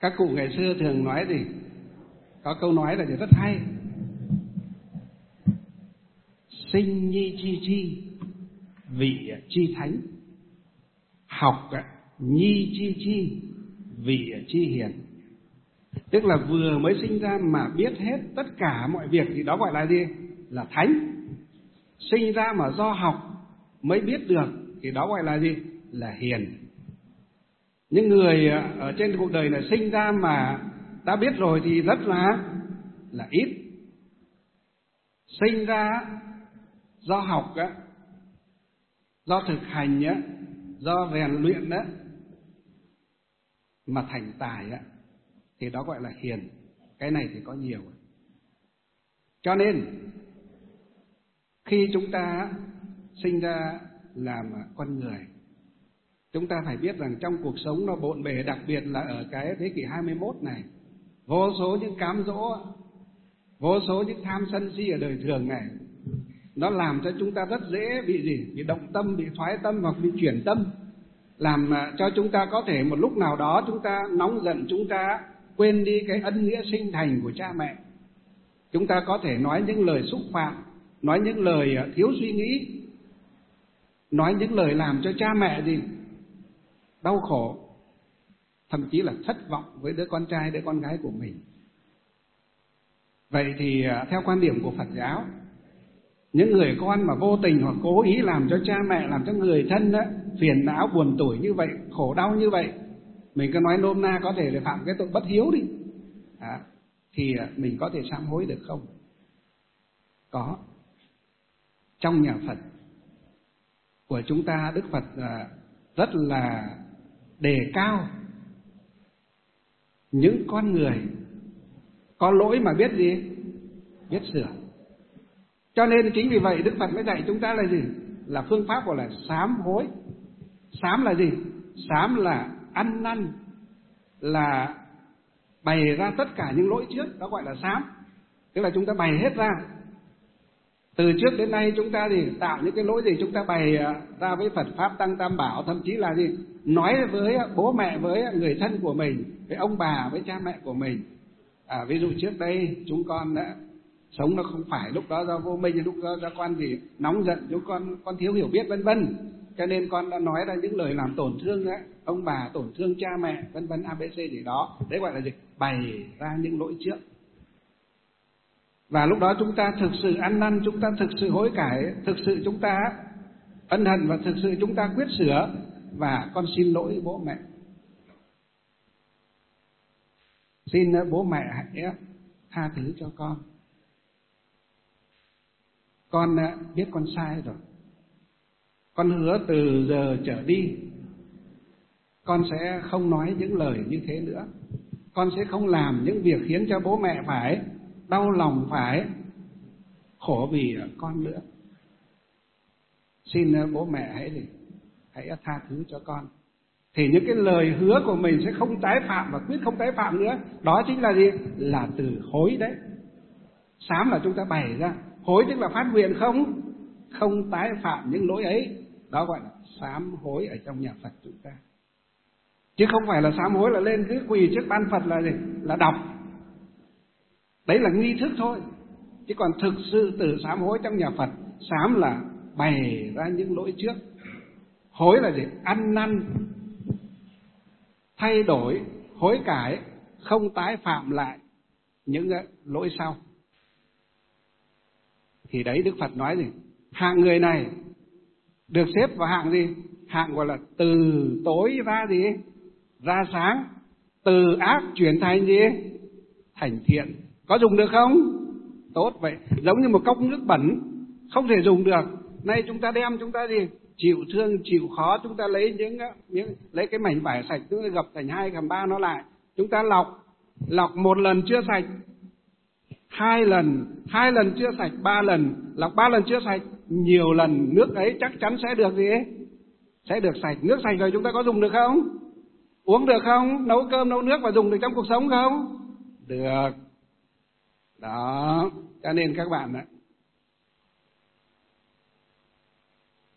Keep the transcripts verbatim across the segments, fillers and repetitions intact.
Các cụ ngày xưa thường nói gì? Có câu nói là rất hay. Sinh nhi chi chi, vị chi thánh. Học nhi chi chi, vị chi hiền. Tức là vừa mới sinh ra mà biết hết tất cả mọi việc thì đó gọi là gì? Là thánh. Sinh ra mà do học mới biết được thì đó gọi là gì? Là hiền. Những người ở trên cuộc đời này sinh ra mà đã biết rồi thì rất là là ít. Sinh ra do học á, do thực hành á, do rèn luyện á mà thành tài á thì đó gọi là hiền. Cái này thì có nhiều. Cho nên khi chúng ta sinh ra làm con người, chúng ta phải biết rằng trong cuộc sống nó bộn bề, đặc biệt là ở cái thế kỷ hai mươi mốt này, vô số những cám dỗ, vô số những tham sân si ở đời thường này, nó làm cho chúng ta rất dễ bị gì? Bị động tâm, bị thoái tâm hoặc bị chuyển tâm, làm cho chúng ta có thể một lúc nào đó chúng ta nóng giận, chúng ta quên đi cái ân nghĩa sinh thành của cha mẹ. Chúng ta có thể nói những lời xúc phạm, nói những lời thiếu suy nghĩ, nói những lời làm cho cha mẹ gì? Đau khổ, thậm chí là thất vọng với đứa con trai, đứa con gái của mình. Vậy thì theo quan điểm của Phật giáo, những người con mà vô tình hoặc cố ý làm cho cha mẹ, làm cho người thân đó, phiền não, buồn tủi như vậy, khổ đau như vậy, mình cứ nói nôm na có thể là phạm cái tội bất hiếu đi, à, thì mình có thể sám hối được không? Có. Trong nhà Phật của chúng ta, Đức Phật rất là đề cao những con người có lỗi mà biết gì? Biết sửa. Cho nên chính vì vậy Đức Phật mới dạy chúng ta là gì? Là phương pháp gọi là sám hối. Sám là gì? Sám là ăn năn, là bày ra tất cả những lỗi trước, đó gọi là sám. Tức là chúng ta bày hết ra. Từ trước đến nay chúng ta thì tạo những cái lỗi gì chúng ta bày ra với Phật Pháp Tăng Tam Bảo, thậm chí là gì? Nói với bố mẹ, với người thân của mình, với ông bà, với cha mẹ của mình. À, ví dụ trước đây chúng con đã sống nó không phải, lúc đó do vô minh, lúc đó do con gì nóng giận, chúng con con thiếu hiểu biết vân vân, cho nên con đã nói ra những lời làm tổn thương đấy, ông bà, tổn thương cha mẹ vân vân a bê xê gì đó. Đấy gọi là gì? Bày ra những lỗi trước. Và lúc đó chúng ta thực sự ăn năn, chúng ta thực sự hối cải, thực sự chúng ta ân hận và thực sự chúng ta quyết sửa, và con xin lỗi bố mẹ. Xin bố mẹ hãy tha thứ cho con. Con biết con sai rồi. Con hứa từ giờ trở đi con sẽ không nói những lời như thế nữa. Con sẽ không làm những việc khiến cho bố mẹ phải đau lòng, phải khổ vì con nữa. Xin bố mẹ hãy gì? Hãy tha thứ cho con. Thì những cái lời hứa của mình sẽ không tái phạm và quyết không tái phạm nữa. Đó chính là gì? Là từ hối đấy. Sám là chúng ta bày ra, hối tức là phát nguyện không không tái phạm những lỗi ấy. Đó gọi là sám hối ở trong nhà Phật chúng ta. Chứ không phải là sám hối là lên cứ quỳ trước ban Phật là gì? Là đọc. Đấy là nghi thức thôi. Chứ còn thực sự từ sám hối trong nhà Phật, sám là bày ra những lỗi trước, hối là gì? Ăn năn, thay đổi, hối cải, không tái phạm lại những lỗi sau. Thì đấy Đức Phật nói gì? Hạng người này được xếp vào hạng gì? Hạng gọi là từ tối ra gì? Ra sáng. Từ ác chuyển thành gì? Thành thiện. Có dùng được không? Tốt vậy. Giống như một cốc nước bẩn không thể dùng được. Nay chúng ta đem, chúng ta gì? Chịu thương, chịu khó, chúng ta lấy những, những lấy cái mảnh vải sạch, chúng ta gập thành hai, gầm ba nó lại. Chúng ta lọc, lọc một lần chưa sạch, hai lần, hai lần chưa sạch, ba lần, lọc ba lần chưa sạch, nhiều lần nước ấy chắc chắn sẽ được gì ấy? Sẽ được sạch. Nước sạch rồi chúng ta có dùng được không? Uống được không? Nấu cơm, nấu nước và dùng được trong cuộc sống không? Được. Đó, cho nên các bạn ạ,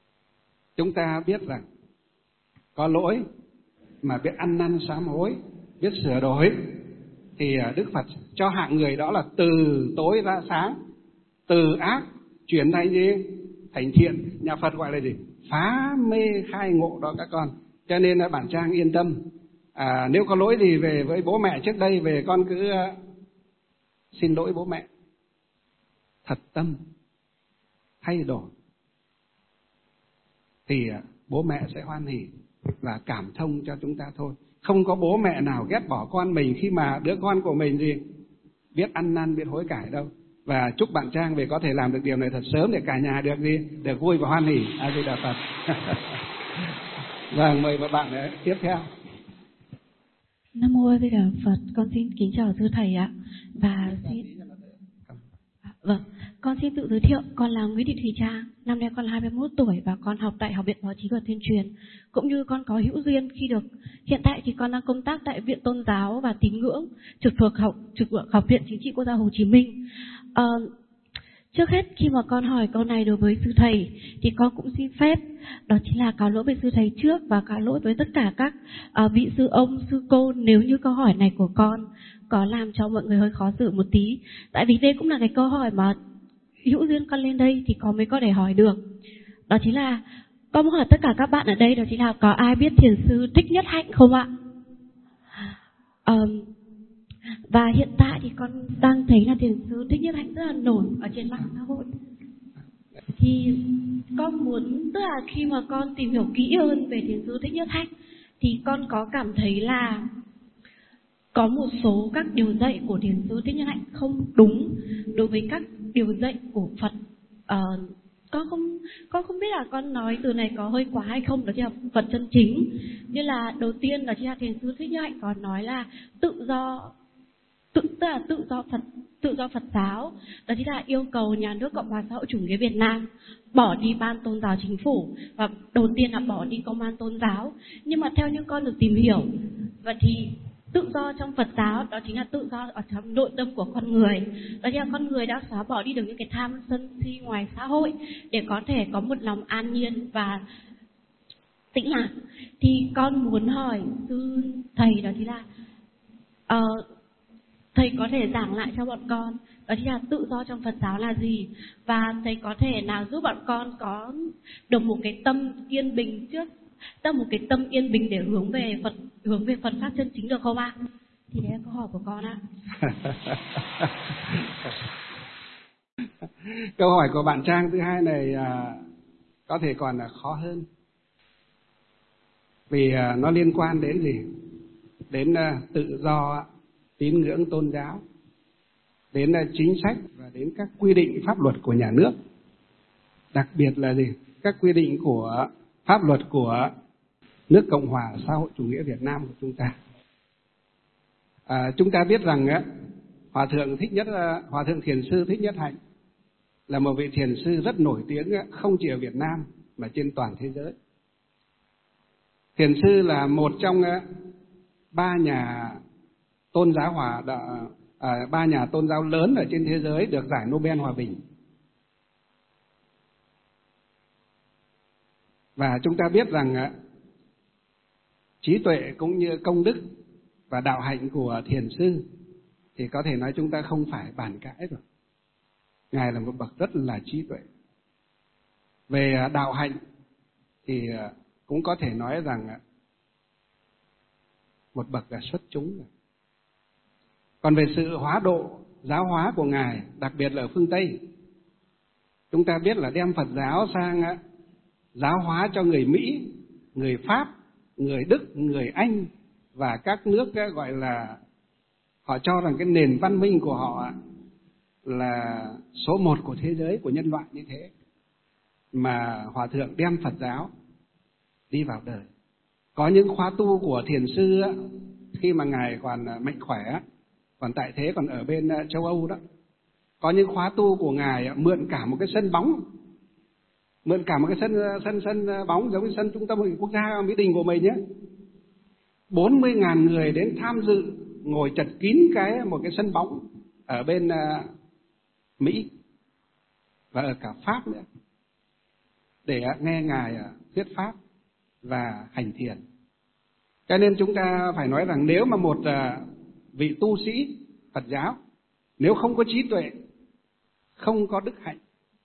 chúng ta biết rằng có lỗi mà biết ăn năn sám hối biết sửa đổi, thì Đức Phật cho hạng người đó là từ tối ra sáng, từ ác chuyển thành gì? Thành thiện. Nhà Phật gọi là gì? Phá mê khai ngộ đó các con. Cho nên là bản trang yên tâm. À, nếu có lỗi gì về với bố mẹ trước đây, về con cứ uh, xin lỗi bố mẹ, thật tâm thay đổi, thì uh, bố mẹ sẽ hoan hỉ và cảm thông cho chúng ta thôi. Không có bố mẹ nào ghét bỏ con mình khi mà đứa con của mình gì biết ăn năn, biết hối cải đâu. Và chúc bạn Trang về có thể làm được điều này thật sớm để cả nhà được gì, được vui và hoan hỉ. A Di Đà Phật. Vâng, mời các bạn đấy, tiếp theo. Nam mô A Di Đà Phật. Con xin kính chào sư thầy ạ. Và xin vâng, con xin tự giới thiệu. Con là Nguyễn Thị Thùy Trang. Năm nay con là hai mươi mốt tuổi và con học tại Học viện Báo chí và Tuyên truyền. Cũng như con có hữu duyên khi được, hiện tại thì con đang công tác tại Viện Tôn giáo và Tín ngưỡng trực thuộc học trực thuộc Học viện Chính trị Quốc gia Hồ Chí Minh. À, trước hết khi mà con hỏi câu này đối với sư thầy thì con cũng xin phép, đó chính là cáo lỗi với sư thầy trước và cáo lỗi với tất cả các uh, vị sư ông, sư cô nếu như câu hỏi này của con có làm cho mọi người hơi khó xử một tí. Tại vì đây cũng là cái câu hỏi mà hữu duyên con lên đây thì có mới có thể hỏi được. Đó chính là con muốn hỏi tất cả các bạn ở đây, đó chính là có ai biết thiền sư Thích Nhất Hạnh không ạ? Um, và hiện tại thì con đang thấy là thiền sư Thích Nhất Hạnh rất là nổi ở trên mạng xã hội. Thì con muốn, tức là khi mà con tìm hiểu kỹ hơn về thiền sư Thích Nhất Hạnh thì con có cảm thấy là có một số các điều dạy của thiền sư Thích Nhất Hạnh không đúng đối với các điều dạy của Phật. Uh, con không con không biết là con nói từ này có hơi quá hay không, đó chính là Phật chân chính. Như là đầu tiên là chính là thiền sư Thích Nhất Hạnh có nói là tự do tự tức là tự do Phật tự do Phật giáo, đó chính là yêu cầu nhà nước Cộng hòa xã hội chủ nghĩa Việt Nam bỏ đi ban tôn giáo chính phủ và đầu tiên là bỏ đi công an tôn giáo. Nhưng mà theo như con được tìm hiểu, và thì tự do trong Phật giáo đó chính là tự do ở trong nội tâm của con người, đó chính là con người đã xóa bỏ đi được những cái tham sân si ngoài xã hội để có thể có một lòng an nhiên và tĩnh lặng. Thì con muốn hỏi sư thầy, đó chính là uh, thầy có thể giảng lại cho bọn con đó chính là tự do trong Phật giáo là gì, và thầy có thể nào giúp bọn con có được một cái tâm yên bình trước, tức một cái tâm yên bình để hướng về Phật, hướng về Phật pháp chân chính được không ạ? Thì đấy là câu hỏi của con ạ. Câu hỏi của bạn Trang thứ hai này à, có thể còn là khó hơn, vì à, nó liên quan đến gì? Đến à, tự do tín ngưỡng tôn giáo, đến à, chính sách và đến các quy định pháp luật của nhà nước. Đặc biệt là gì? Các quy định của pháp luật của nước Cộng hòa xã hội chủ nghĩa Việt Nam của chúng ta. À, chúng ta biết rằng á, Hòa thượng Thích Nhất Hòa thượng Thiền sư Thích Nhất Hạnh là một vị thiền sư rất nổi tiếng á, không chỉ ở Việt Nam mà trên toàn thế giới. Thiền sư là một trong á, ba nhà tôn giáo hòa à, ba nhà tôn giáo lớn ở trên thế giới được giải Nobel Hòa bình. Và chúng ta biết rằng á, trí tuệ cũng như công đức và đạo hạnh của thiền sư thì có thể nói chúng ta không phải bàn cãi rồi. Ngài là một bậc rất là trí tuệ. Về đạo hạnh thì cũng có thể nói rằng một bậc là xuất chúng. Còn về sự hóa độ, giáo hóa của Ngài, đặc biệt là ở phương Tây, chúng ta biết là đem Phật giáo sang giáo hóa cho người Mỹ, người Pháp, người Đức, người Anh và các nước gọi là họ cho rằng cái nền văn minh của họ là số một của thế giới, của nhân loại như thế, mà Hòa thượng đem Phật giáo đi vào đời. Có những khóa tu của thiền sư khi mà Ngài còn mạnh khỏe, còn tại thế, còn ở bên châu Âu đó, có những khóa tu của Ngài mượn cả một cái sân bóng, mượn cả một cái sân sân sân bóng giống như sân trung tâm hội nghị quốc gia Mỹ Đình của mình nhé. bốn mươi ngàn người đến tham dự, ngồi chật kín cái một cái sân bóng ở bên uh, Mỹ và ở cả Pháp nữa, để uh, nghe Ngài uh, thuyết pháp và hành thiền. Cho nên chúng ta phải nói rằng nếu mà một vị tu sĩ Phật giáo, nếu không có trí tuệ, không có đức hạnh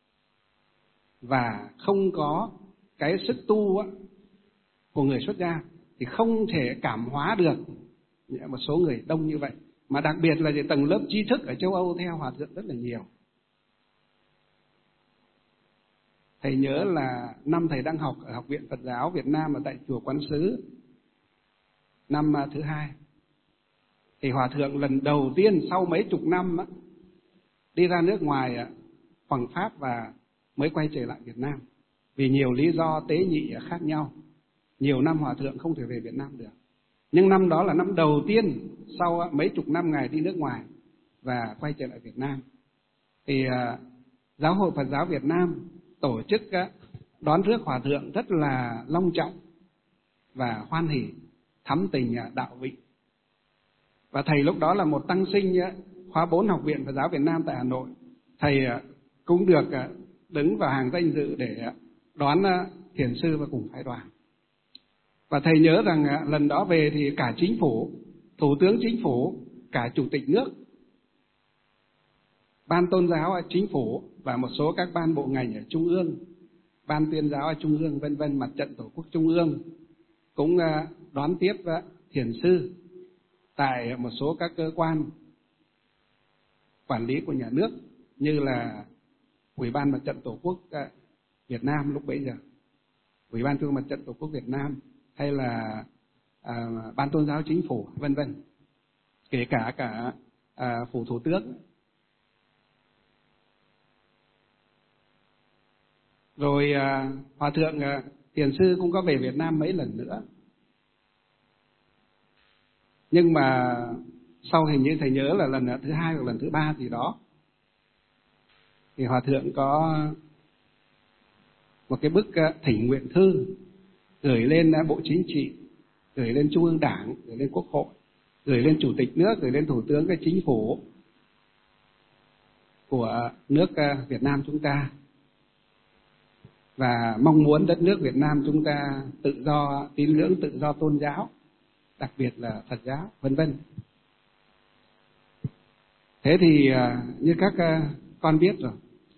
và không có cái sức tu của người xuất gia thì không thể cảm hóa được một số người đông như vậy. Mà đặc biệt là tầng lớp trí thức ở châu Âu theo Hòa Thượng rất là nhiều. Thầy nhớ là năm thầy đang học ở Học viện Phật giáo Việt Nam ở tại chùa Quán Sứ, năm thứ hai, thì Hòa Thượng lần đầu tiên sau mấy chục năm á, đi ra nước ngoài hoằng pháp và mới quay trở lại Việt Nam. Vì nhiều lý do tế nhị khác nhau, nhiều năm Hòa Thượng không thể về Việt Nam được. Nhưng năm đó là năm đầu tiên sau mấy chục năm Ngài đi nước ngoài và quay trở lại Việt Nam. Thì uh, Giáo hội Phật giáo Việt Nam tổ chức uh, đón rước Hòa Thượng rất là long trọng và hoan hỉ, thắm tình uh, đạo vị. Và thầy lúc đó là một tăng sinh uh, khóa bốn Học viện Phật giáo Việt Nam tại Hà Nội. Thầy uh, cũng được uh, đứng vào hàng danh dự để uh, đón uh, thiền sư và cùng phái đoàn. Và thầy nhớ rằng uh, lần đó về thì cả chính phủ, thủ tướng chính phủ, cả chủ tịch nước, ban tôn giáo ở chính phủ và một số các ban bộ ngành ở trung ương, ban tuyên giáo ở trung ương, vân vân, mặt trận tổ quốc trung ương cũng đón tiếp thiền sư tại một số các cơ quan quản lý của nhà nước như là Ủy ban Mặt trận Tổ quốc Việt Nam lúc bấy giờ, Ủy ban Trung ương Mặt trận Tổ quốc Việt Nam, hay là à, ban tôn giáo chính phủ, vân vân, kể cả cả à, phủ thủ tướng. Rồi à, Hòa Thượng à, Thiền sư cũng có về Việt Nam mấy lần nữa. Nhưng mà sau hình như thầy nhớ là lần thứ hai hoặc lần thứ ba gì đó, thì Hòa Thượng có một cái bức thỉnh nguyện thư gửi lên Bộ Chính trị, gửi lên Trung ương Đảng, gửi lên Quốc hội, gửi lên Chủ tịch nước, gửi lên Thủ tướng cái chính phủ của nước Việt Nam chúng ta, và mong muốn đất nước Việt Nam chúng ta tự do tín ngưỡng, tự do tôn giáo, đặc biệt là Phật giáo, vân vân. Thế thì như các con biết rồi,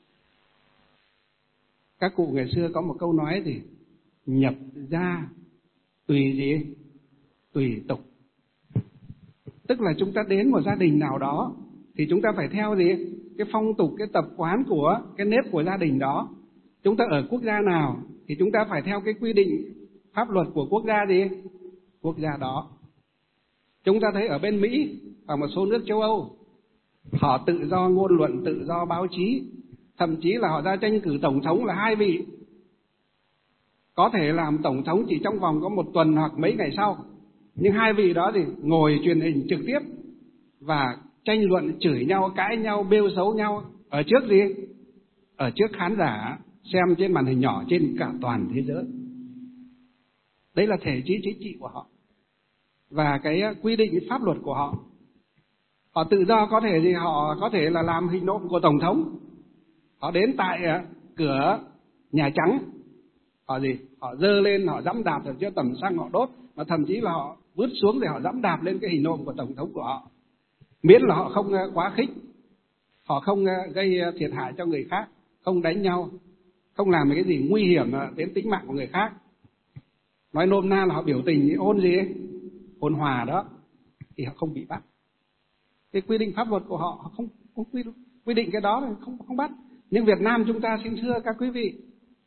các cụ ngày xưa có một câu nói gì? Nhập gia tùy gì? Tùy tục. Tức là chúng ta đến một gia đình nào đó thì chúng ta phải theo gì? Cái phong tục, cái tập quán của, cái nếp của gia đình đó. Chúng ta ở quốc gia nào thì chúng ta phải theo cái quy định pháp luật của quốc gia gì? Quốc gia đó. Chúng ta thấy ở bên Mỹ và một số nước châu Âu, họ tự do ngôn luận, tự do báo chí, thậm chí là họ ra tranh cử tổng thống là hai vị có thể làm tổng thống chỉ trong vòng có một tuần hoặc mấy ngày sau. Nhưng hai vị đó thì ngồi truyền hình trực tiếp và tranh luận, chửi nhau, cãi nhau, bêu xấu nhau ở trước gì? Ở trước khán giả xem trên màn hình nhỏ trên cả toàn thế giới. Đấy là thể chế chính trị của họ và cái quy định pháp luật của họ. Họ tự do có thể gì? Họ có thể là làm hình nộm của tổng thống. Họ đến tại cửa Nhà Trắng, họ gì? Họ dơ lên, họ dẫm đạp rồi cho tầm xăng họ đốt, mà thậm chí là họ vứt xuống để họ dẫm đạp lên cái hình nộm của tổng thống của họ. Miễn là họ không quá khích, họ không gây thiệt hại cho người khác, không đánh nhau, không làm cái gì nguy hiểm đến tính mạng của người khác. Nói nôm na là họ biểu tình ôn gì ấy, ôn hòa đó, thì họ không bị bắt. Cái quy định pháp luật của họ, họ không, không quy, quy định cái đó thì không, không bắt. Nhưng Việt Nam chúng ta xin thưa các quý vị,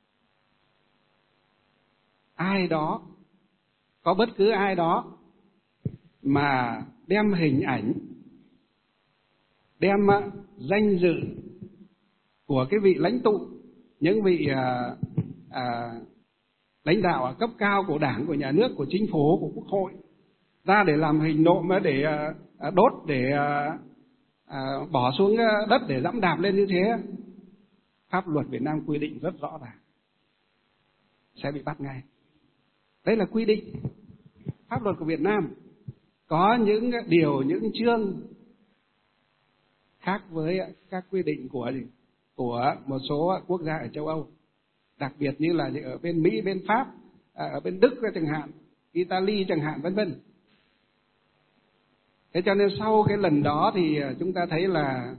ai đó, có bất cứ ai đó mà đem hình ảnh, đem danh dự của cái vị lãnh tụ, những vị à, à, lãnh đạo cấp cao của Đảng, của nhà nước, của chính phủ, của Quốc hội ra để làm hình nộm, để à, đốt, để à, à, bỏ xuống đất, để dẫm đạp lên như thế, pháp luật Việt Nam quy định rất rõ ràng, sẽ bị bắt ngay. Đấy là quy định pháp luật của Việt Nam. Có những điều, những chương khác với các quy định của của một số quốc gia ở châu Âu, đặc biệt như là ở bên Mỹ, bên Pháp, ở bên Đức chẳng hạn, Italy chẳng hạn, vân vân. Thế cho nên sau cái lần đó thì chúng ta thấy là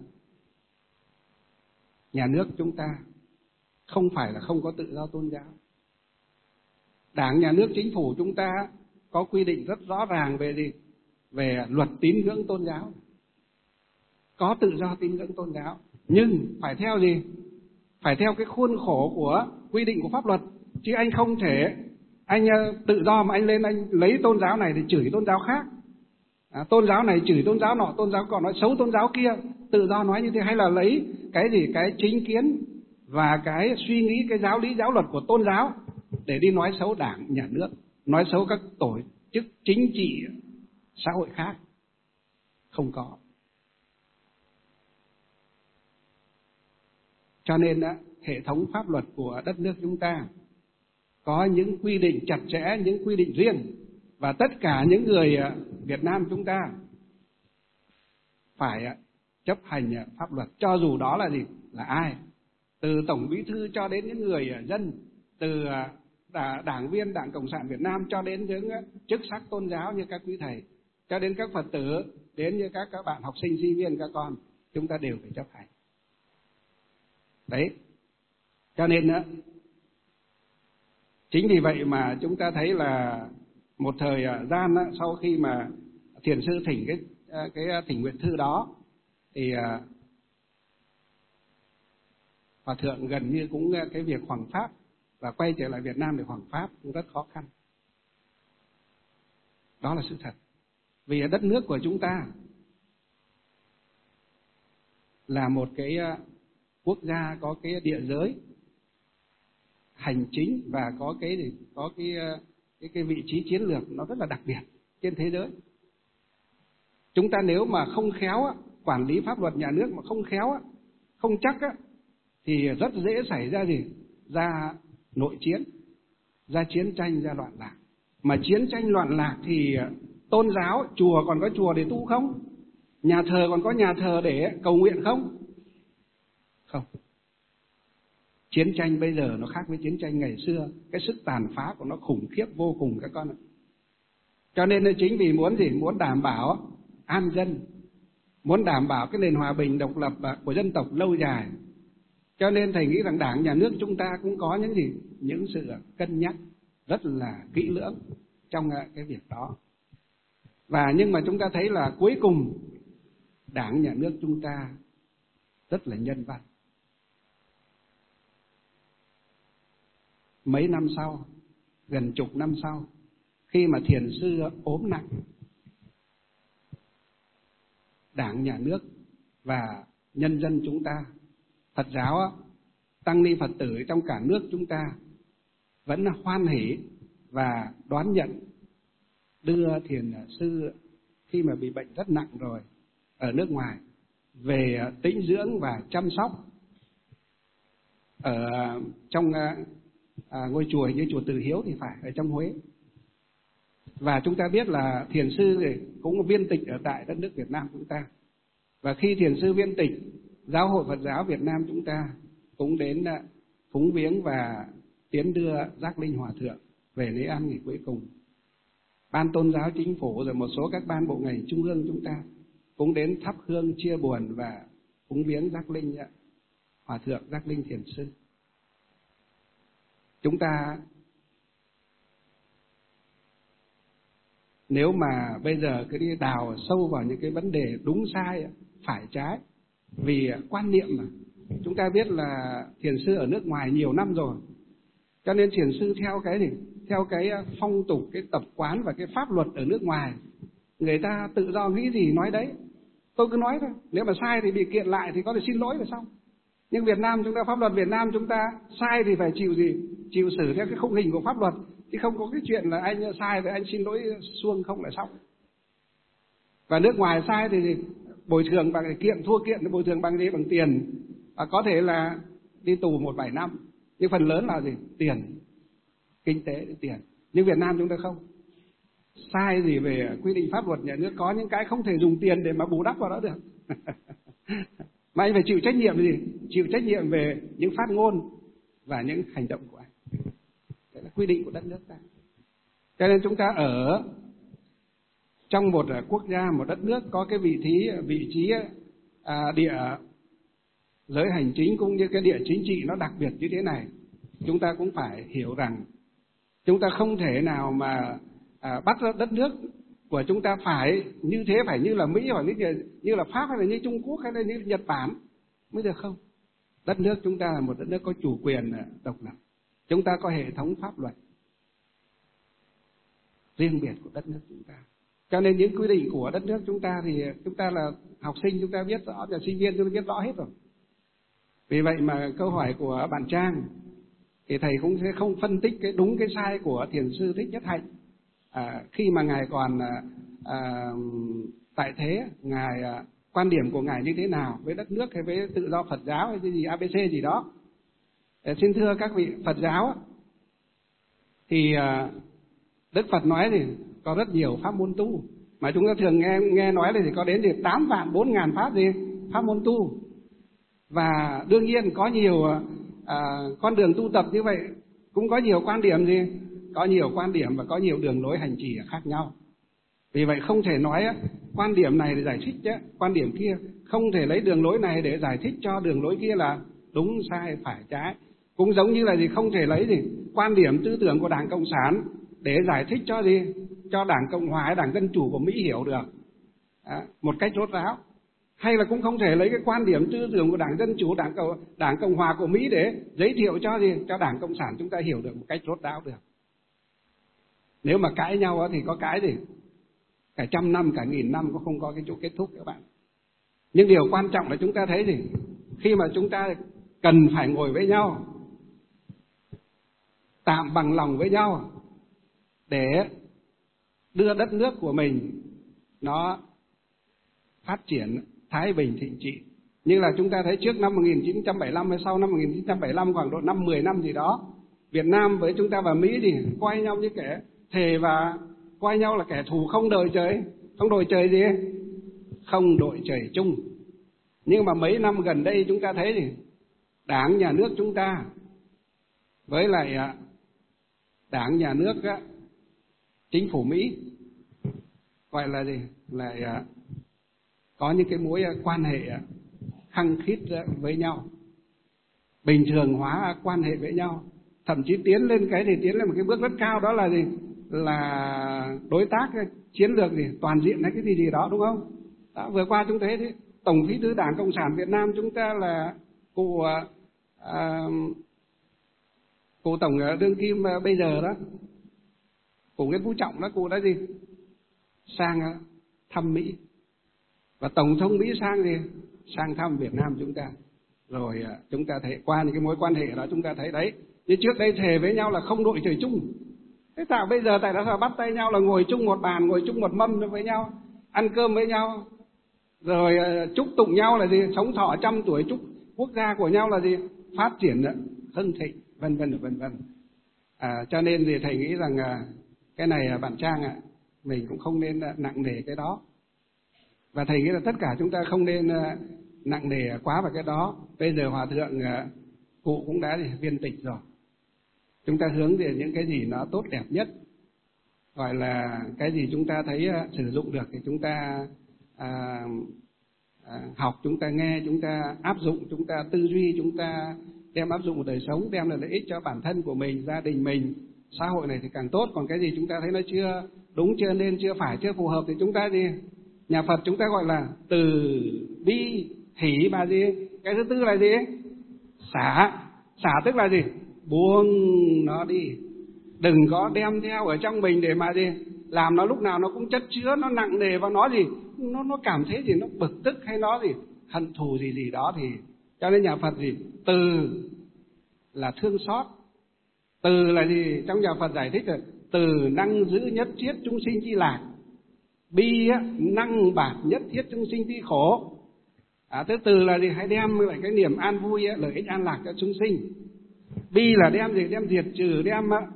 nhà nước chúng ta không phải là không có tự do tôn giáo. Đảng, nhà nước, chính phủ chúng ta có quy định rất rõ ràng về gì? Về luật tín ngưỡng tôn giáo. Có tự do tín ngưỡng tôn giáo, nhưng phải theo gì? Phải theo cái khuôn khổ của quy định của pháp luật. Chứ anh không thể, anh tự do mà anh lên anh lấy tôn giáo này để chửi tôn giáo khác. À, tôn giáo này chửi tôn giáo nọ, tôn giáo còn nói xấu tôn giáo kia, tự do nói như thế. Hay là lấy cái gì, cái chính kiến và cái suy nghĩ, cái giáo lý giáo luật của tôn giáo để đi nói xấu đảng, nhà nước, nói xấu các tổ chức chính trị xã hội khác. Không có. Cho nên đó, hệ thống pháp luật của đất nước chúng ta có những quy định chặt chẽ, những quy định riêng. Và tất cả những người Việt Nam chúng ta phải chấp hành pháp luật, cho dù đó là gì? Là ai? Từ Tổng Bí thư cho đến những người dân, từ đảng viên Đảng Cộng sản Việt Nam cho đến những chức sắc tôn giáo như các quý thầy, cho đến các Phật tử, đến như các các bạn học sinh, sinh viên, các con, chúng ta đều phải chấp hành. Đấy. Cho nên đó, chính vì vậy mà chúng ta thấy là một thời gian đó, sau khi mà thiền sư thỉnh cái cái thỉnh nguyện thư đó thì hòa thượng gần như cũng cái việc hoằng pháp và quay trở lại Việt Nam để hoằng pháp cũng rất khó khăn. Đó là sự thật. Vì ở đất nước của chúng ta là một cái quốc gia có cái địa giới hành chính và có cái gì, có cái cái cái vị trí chiến lược nó rất là đặc biệt trên thế giới. Chúng ta nếu mà không khéo á, quản lý pháp luật nhà nước mà không khéo á, không chắc á, thì rất dễ xảy ra gì? Ra nội chiến, ra chiến tranh, ra loạn lạc. Mà chiến tranh loạn lạc thì tôn giáo, chùa còn có chùa để tu không? Nhà thờ còn có nhà thờ để cầu nguyện không? Không. Chiến tranh bây giờ nó khác với chiến tranh ngày xưa. Cái sức tàn phá của nó khủng khiếp vô cùng các con ạ. Cho nên chính vì muốn gì? Muốn đảm bảo an dân, muốn đảm bảo cái nền hòa bình độc lập của dân tộc lâu dài. Cho nên thầy nghĩ rằng Đảng, nhà nước chúng ta cũng có những gì? Những sự cân nhắc rất là kỹ lưỡng trong cái việc đó. Và nhưng mà chúng ta thấy là cuối cùng Đảng, nhà nước chúng ta rất là nhân văn. Mấy năm sau, gần chục năm sau, khi mà thiền sư ốm nặng, Đảng, nhà nước và nhân dân chúng ta, Phật giáo, tăng ni Phật tử trong cả nước chúng ta vẫn hoan hỉ và đón nhận đưa thiền sư khi mà bị bệnh rất nặng rồi ở nước ngoài về tĩnh dưỡng và chăm sóc ở trong à, ngôi chùa như chùa Từ Hiếu thì phải, ở trong Huế. Và chúng ta biết là thiền sư cũng viên tịch ở tại đất nước Việt Nam chúng ta. Và khi thiền sư viên tịch, Giáo hội Phật giáo Việt Nam chúng ta cũng đến phúng viếng và tiến đưa Giác Linh Hòa thượng về lễ an nghỉ cuối cùng. Ban tôn giáo chính phủ rồi một số các ban bộ ngành trung ương chúng ta cũng đến thắp hương chia buồn và phúng viếng Giác Linh Hòa thượng, Giác Linh thiền sư. Chúng ta nếu mà bây giờ cứ đi đào sâu vào những cái vấn đề đúng sai, phải trái, vì quan niệm mà chúng ta biết là thiền sư ở nước ngoài nhiều năm rồi, cho nên thiền sư theo cái gì? Theo cái phong tục, cái tập quán và cái pháp luật ở nước ngoài, người ta tự do nghĩ gì nói đấy. Tôi cứ nói thôi, nếu mà sai thì bị kiện lại thì có thể xin lỗi là xong. Nhưng Việt Nam chúng ta, pháp luật Việt Nam chúng ta sai thì phải chịu gì? Chịu xử theo cái khung hình của pháp luật, chứ không có cái chuyện là anh sai thì anh xin lỗi suông không là xong. Và nước ngoài sai thì gì? Bồi thường bằng kiện, thua kiện thì bồi thường bằng gì? Bằng tiền, và có thể là đi tù một bảy năm, nhưng phần lớn là gì? Tiền, kinh tế, tiền. Nhưng Việt Nam chúng ta không. Sai gì về quy định pháp luật nhà nước, có những cái không thể dùng tiền để mà bù đắp vào đó được. Mà anh phải chịu trách nhiệm gì? Chịu trách nhiệm về những phát ngôn và những hành động của anh. Đấy là quy định của đất nước ta. Cho nên chúng ta ở trong một quốc gia, một đất nước có cái vị trí vị trí à, địa giới hành chính cũng như cái địa chính trị nó đặc biệt như thế này, chúng ta cũng phải hiểu rằng chúng ta không thể nào mà à, bắt đất nước của chúng ta phải như thế, phải như là Mỹ hoặc như, như là Pháp hay là như Trung Quốc hay là như Nhật Bản mới được không? Đất nước chúng ta là một đất nước có chủ quyền độc lập, chúng ta có hệ thống pháp luật riêng biệt của đất nước chúng ta. Cho nên những quy định của đất nước chúng ta thì chúng ta là học sinh chúng ta biết rõ, là sinh viên chúng ta biết rõ hết rồi. Vì vậy mà câu hỏi của bạn Trang thì thầy cũng sẽ không phân tích cái đúng cái sai của Thiền sư Thích Nhất Hạnh. À, khi mà ngài còn à, à, tại thế, ngài à, quan điểm của ngài như thế nào với đất nước hay với tự do Phật giáo hay cái gì a bê xê gì đó. Để xin thưa các vị Phật giáo, thì à, Đức Phật nói thì có rất nhiều pháp môn tu, mà chúng ta thường nghe nghe nói thì có đến thì tám vạn bốn ngàn pháp gì pháp môn tu. Và đương nhiên có nhiều à, con đường tu tập như vậy, cũng có nhiều quan điểm gì, có nhiều quan điểm và có nhiều đường lối hành trì khác nhau. Vì vậy không thể nói quan điểm này để giải thích chứ, quan điểm kia, không thể lấy đường lối này để giải thích cho đường lối kia là đúng sai phải trái. Cũng giống như là gì, không thể lấy gì quan điểm tư tưởng của Đảng Cộng sản để giải thích cho gì cho Đảng Cộng hòa hay Đảng Dân chủ của Mỹ hiểu được à, một cách rốt ráo. Hay là cũng không thể lấy cái quan điểm tư tưởng của Đảng Dân chủ, Đảng Cộng, Đảng Cộng hòa của Mỹ để giới thiệu cho gì cho Đảng Cộng sản chúng ta hiểu được một cách rốt ráo được. Nếu mà cãi nhau thì có cãi gì cả trăm năm, cả nghìn năm cũng không có cái chỗ kết thúc các bạn. Nhưng điều quan trọng là chúng ta thấy gì, khi mà chúng ta cần phải ngồi với nhau, tạm bằng lòng với nhau để đưa đất nước của mình nó phát triển thái bình thịnh trị. Như là chúng ta thấy trước năm một nghìn chín trăm bảy mươi lăm hay sau năm một nghìn chín trăm bảy mươi lăm khoảng độ năm mười năm gì đó, Việt Nam với chúng ta và Mỹ thì coi nhau như kẻ thề và coi nhau là kẻ thù không đội trời, không đội trời gì, không đội trời chung. Nhưng mà mấy năm gần đây chúng ta thấy thì Đảng nhà nước chúng ta với lại Đảng nhà nước á, chính phủ Mỹ gọi là gì, lại có những cái mối quan hệ khăng khít với nhau, bình thường hóa quan hệ với nhau, thậm chí tiến lên cái thì tiến lên một cái bước rất cao, đó là gì, là đối tác chiến lược gì toàn diện hay cái gì gì đó, đúng không? Đó, vừa qua chúng thấy thế, Tổng Bí thư Đảng Cộng sản Việt Nam chúng ta là cụ à, cụ Tổng đương kim bây giờ đó, cụ Nguyễn Phú Trọng đó, cụ đã gì sang thăm Mỹ, và Tổng thống Mỹ sang gì sang thăm Việt Nam chúng ta. Rồi chúng ta thấy qua những cái mối quan hệ đó chúng ta thấy đấy, như trước đây thề với nhau là không đội trời chung, thế tạo bây giờ tại sao bắt tay nhau là ngồi chung một bàn, ngồi chung một mâm với nhau, ăn cơm với nhau, rồi chúc tụng nhau là gì, sống thọ trăm tuổi, chúc quốc gia của nhau là gì, phát triển hưng thịnh, vân vân vân vân. À, cho nên thì thầy nghĩ rằng à, cái này bạn Trang ạ, à, mình cũng không nên nặng nề cái đó, và thầy nghĩ là tất cả chúng ta không nên nặng nề quá vào cái đó. Bây giờ hòa thượng cụ cũng đã viên tịch rồi, chúng ta hướng về những cái gì nó tốt đẹp nhất, gọi là cái gì chúng ta thấy sử dụng được thì chúng ta à, à, học, chúng ta nghe, chúng ta áp dụng, chúng ta tư duy, chúng ta đem áp dụng vào đời sống, đem lại lợi ích cho bản thân của mình, gia đình mình, xã hội này thì càng tốt. Còn cái gì chúng ta thấy nó chưa đúng, chưa nên, chưa phải, chưa phù hợp thì chúng ta gì, nhà Phật chúng ta gọi là từ bi hỷ mà gì. Cái thứ tư là gì, xả. Xả tức là gì, buông nó đi, đừng có đem theo ở trong mình để mà gì làm nó lúc nào nó cũng chất chứa, nó nặng nề và nó gì nó nó cảm thấy gì nó bực tức hay nó gì hận thù gì gì đó. Thì cho nên nhà Phật gì, từ là thương xót, từ là gì, trong nhà Phật giải thích là từ năng giữ nhất thiết chúng sinh chi lạc, bi á, năng bạt nhất thiết chúng sinh chi khổ. À, thứ từ là gì, hãy đem lại cái niềm an vui á, lợi ích an lạc cho chúng sinh. Bi là đem gì, đem diệt trừ, đem á,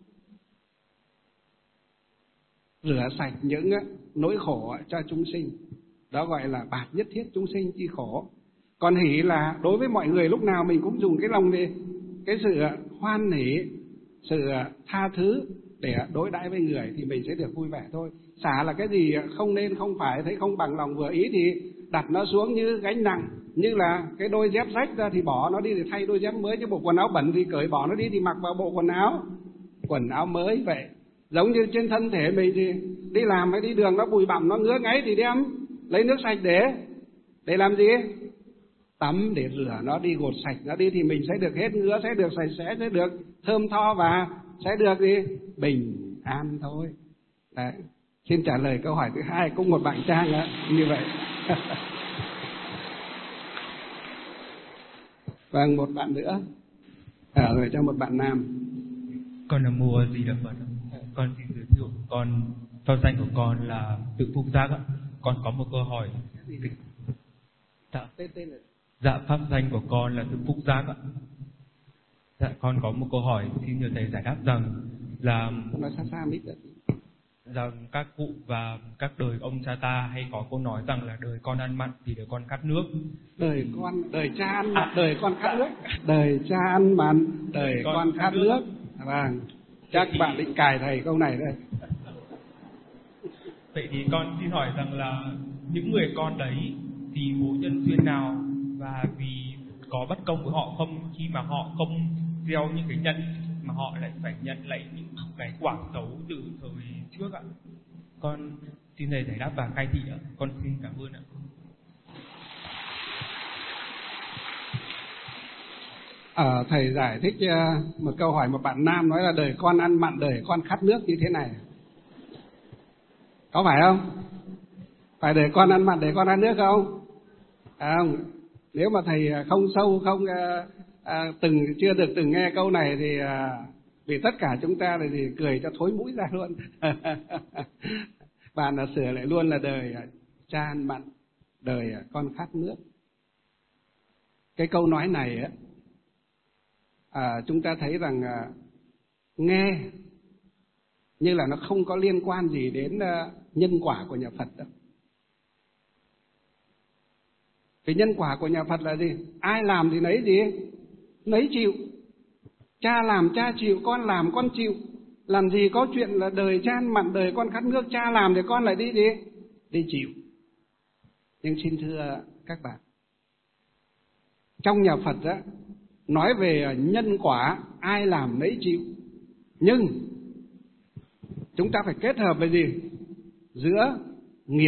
rửa sạch những á, nỗi khổ á, cho chúng sinh. Đó gọi là bạt nhất thiết chúng sinh chi khổ. Còn hỷ là đối với mọi người lúc nào mình cũng dùng cái lòng đi, cái sự hoan hỷ, sự tha thứ để đối đãi với người thì mình sẽ được vui vẻ thôi. Xả là cái gì không nên không phải, thấy không bằng lòng vừa ý thì đặt nó xuống như gánh nặng. Như là cái đôi dép rách ra thì bỏ nó đi để thay đôi dép mới, chứ bộ quần áo bẩn thì cởi bỏ nó đi thì mặc vào bộ quần áo quần áo mới vậy. Giống như trên thân thể mình thì đi làm hay đi đường nó bụi bặm nó ngứa ngáy thì đem lấy nước sạch để để làm gì? Tắm để rửa nó đi, gột sạch nó đi thì mình sẽ được hết ngứa, sẽ được sạch sẽ, sẽ được thơm tho và sẽ được gì? Bình an thôi. Đấy. Xin trả lời câu hỏi thứ hai cũng một bạn Trang đó, như vậy. Vâng, một bạn nữa. À, rồi cho một bạn nam. Con là Mùa Di Đà Phật. Con xin giới thiệu, con pháp danh của con là Tự Phúc Giác ạ. Con có một câu hỏi. Dạ, dạ pháp danh của con là Tự Phúc Giác ạ. Dạ, con có một câu hỏi xin nhờ thầy giải đáp rằng là nói xa xa mít rằng các cụ và các đời ông cha ta hay có câu nói rằng là đời con ăn mặn thì đời con khát nước. Đời con, đời cha ăn mặn, đời con khát nước. Đời cha ăn mặn, đời con, con khát nước. Vâng, chắc bạn định cài thầy câu này đây. Vậy thì con xin hỏi rằng là những người con đấy thì bố nhân duyên nào và vì có bất công với họ không khi mà họ không gieo những cái nhân mà họ lại phải nhận lại những cái quả xấu từ thời trước ạ? Con xin thầy giải đáp và khai thị ạ. Con xin cảm ơn ạ. À, thầy giải thích uh, một câu hỏi một bạn nam nói là đời con ăn mặn, đời con khát nước như thế này. Có phải không? Phải đời con ăn mặn, đời con ăn nước không? À, không. Nếu mà thầy không sâu, không uh, uh, từng chưa được từng nghe câu này thì uh, vì tất cả chúng ta thì cười cho thối mũi ra luôn. Bạn là sửa lại luôn là đời uh, cha ăn mặn, đời uh, con khát nước. Cái câu nói này á, à, chúng ta thấy rằng à, nghe như là nó không có liên quan gì đến à, nhân quả của nhà Phật đâu. Cái nhân quả của nhà Phật là gì? Ai làm thì nấy gì? Nấy chịu. Cha làm cha chịu, con làm con chịu. Làm gì có chuyện là đời cha ăn mặn, đời con khát nước, cha làm thì con lại đi gì? Đi chịu. Nhưng xin thưa các bạn, trong nhà Phật á, nói về nhân quả ai làm nấy chịu, nhưng chúng ta phải kết hợp với gì? Giữa nghiệp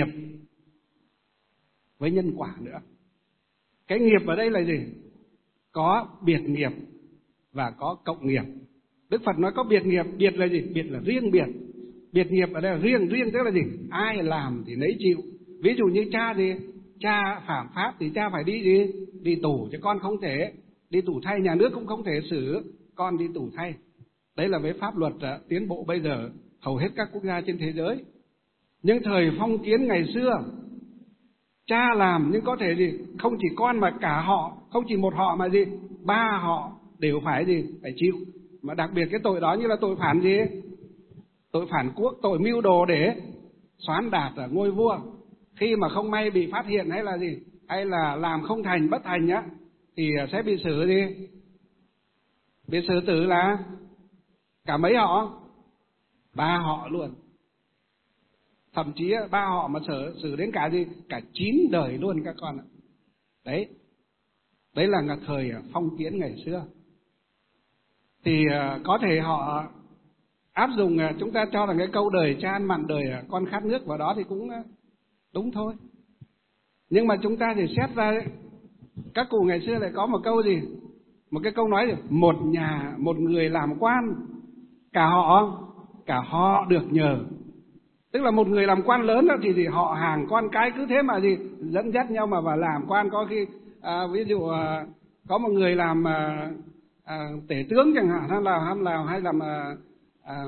với nhân quả nữa. Cái nghiệp ở đây là gì? Có biệt nghiệp và có cộng nghiệp. Đức Phật nói có biệt nghiệp, biệt là gì? Biệt là riêng biệt. Biệt nghiệp ở đây là riêng, riêng tức là gì? Ai làm thì nấy chịu. Ví dụ như cha gì? Cha phạm pháp thì cha phải đi gì? Đi tù, chứ con không thể đi tù thay, nhà nước cũng không thể xử con đi tù thay. Đấy là với pháp luật uh, tiến bộ bây giờ hầu hết các quốc gia trên thế giới. Nhưng thời phong kiến ngày xưa, cha làm nhưng có thể gì? Không chỉ con mà cả họ, không chỉ một họ mà gì? Ba họ đều phải gì? Phải chịu. Mà đặc biệt cái tội đó như là tội phản gì? Tội phản quốc, tội mưu đồ để soán đạt ở ngôi vua. Khi mà không may bị phát hiện hay là gì? Hay là làm không thành, bất thành nhá, thì sẽ bị xử gì? Bị xử tử là cả mấy họ? Ba họ luôn. Thậm chí ba họ mà xử, xử đến cả gì? Cả chín đời luôn các con ạ. Đấy. Đấy là thời phong kiến ngày xưa. Thì có thể họ áp dụng, chúng ta cho rằng cái câu đời cha ăn mặn, đời con khát nước vào đó thì cũng đúng thôi. Nhưng mà chúng ta thì xét ra đấy, các cụ ngày xưa lại có một câu gì? Một cái câu nói gì? Một nhà, một người làm quan, cả họ, cả họ được nhờ. Tức là một người làm quan lớn đó thì, thì họ hàng con cái cứ thế mà gì? Dẫn dắt nhau mà vào làm quan. Có khi, à, ví dụ à, có một người làm à, à, tể tướng chẳng hạn, hay là, hay là, hay làm à, à,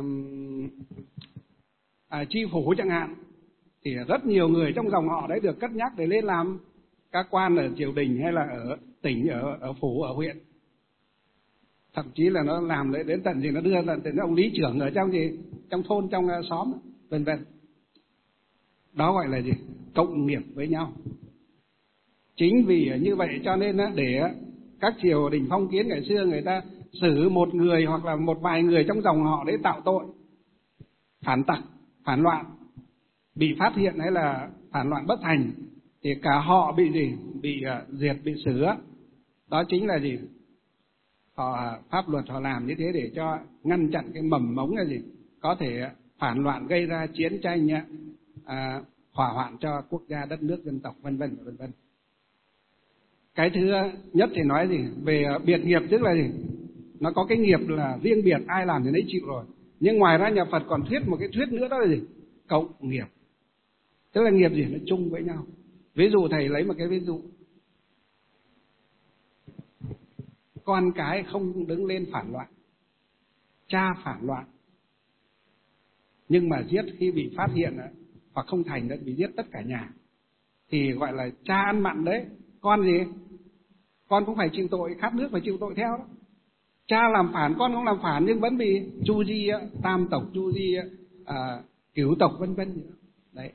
à, chi phủ chẳng hạn, thì rất nhiều người trong dòng họ đấy được cất nhắc để lên làm các quan ở triều đình hay là ở tỉnh, ở, ở phủ, ở huyện. Thậm chí là nó làm đến tận gì nó đưa tận đến ông lý trưởng ở trong gì, trong thôn, trong xóm, vân vân. Đó gọi là gì? Cộng nghiệp với nhau. Chính vì như vậy cho nên để các triều đình phong kiến ngày xưa người ta xử một người hoặc là một vài người trong dòng họ để tạo tội, phản tặc, phản loạn bị phát hiện hay là phản loạn bất thành thì cả họ bị gì? Bị uh, diệt, bị xử. Đó chính là gì? Họ pháp luật họ làm như thế để cho ngăn chặn cái mầm mống là gì? Có thể phản loạn gây ra chiến tranh, à, hỏa hoạn cho quốc gia, đất nước, dân tộc, vân vân vân vân. Cái thứ nhất thì nói gì? Về biệt nghiệp, tức là gì? Nó có cái nghiệp là riêng biệt, ai làm thì nấy chịu rồi. Nhưng ngoài ra nhà Phật còn thuyết một cái thuyết nữa, đó là gì? Cộng nghiệp. Tức là nghiệp gì? Nó chung với nhau. Ví dụ thầy lấy một cái ví dụ. Con cái không đứng lên phản loạn, cha phản loạn, nhưng mà giết khi bị phát hiện hoặc không thành đã bị giết tất cả nhà, thì gọi là cha ăn mặn đấy. Con gì? Con cũng phải chịu tội, khát nước phải chịu tội theo đó. Cha làm phản, con không làm phản nhưng vẫn bị chu di, tam tộc, chu di, à, cửu tộc vân vân. Đấy.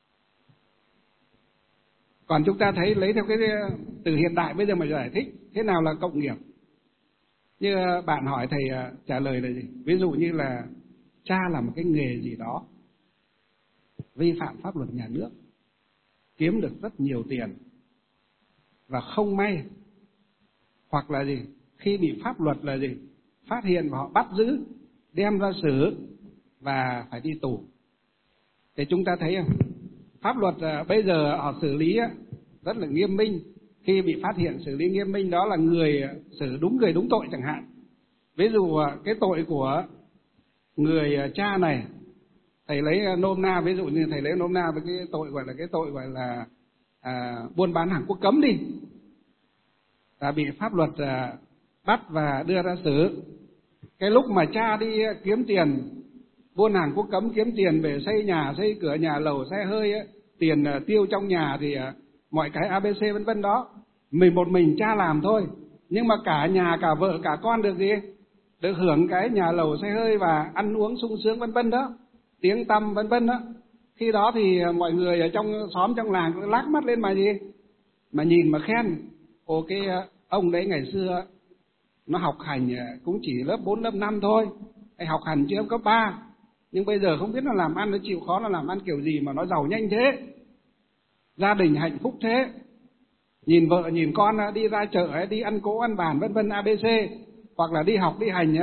Còn chúng ta thấy lấy theo cái từ hiện đại bây giờ mà giải thích thế nào là cộng nghiệp. Như bạn hỏi thầy trả lời là gì? Ví dụ như là cha làm một cái nghề gì đó vi phạm pháp luật nhà nước, kiếm được rất nhiều tiền và không may, hoặc là gì? Khi bị pháp luật là gì? Phát hiện và họ bắt giữ, đem ra xử và phải đi tù. Thì chúng ta thấy không? Pháp luật bây giờ họ xử lý rất là nghiêm minh. Khi bị phát hiện xử lý nghiêm minh, đó là người xử đúng người đúng tội chẳng hạn. Ví dụ cái tội của người cha này, thầy lấy nôm na, ví dụ như thầy lấy nôm na với cái tội gọi là cái tội gọi là à, buôn bán hàng quốc cấm đi, đã bị pháp luật à, bắt và đưa ra xử. Cái lúc mà cha đi kiếm tiền, buôn hàng quốc cấm kiếm tiền về xây nhà, xây cửa nhà lầu, xe hơi ấy, tiền uh, tiêu trong nhà thì uh, mọi cái a bê xê vân vân đó, mình một mình cha làm thôi, nhưng mà cả nhà, cả vợ, cả con được gì? Được hưởng cái nhà lầu, xe hơi và ăn uống sung sướng vân vân đó, tiếng tăm vân vân đó. Khi đó thì uh, mọi người ở trong xóm, trong làng cũng lác mắt lên mà gì? Mà nhìn mà khen. Ồ, cái uh, ông đấy ngày xưa nó học hành uh, cũng chỉ lớp bốn, lớp năm thôi, hay học hành chưa cấp ba, nhưng bây giờ không biết nó làm ăn, nó chịu khó, nó làm ăn kiểu gì mà nó giàu nhanh thế, gia đình hạnh phúc thế, nhìn vợ nhìn con đi ra chợ, đi ăn cỗ ăn bàn vân vân a bê xê, hoặc là đi học đi hành,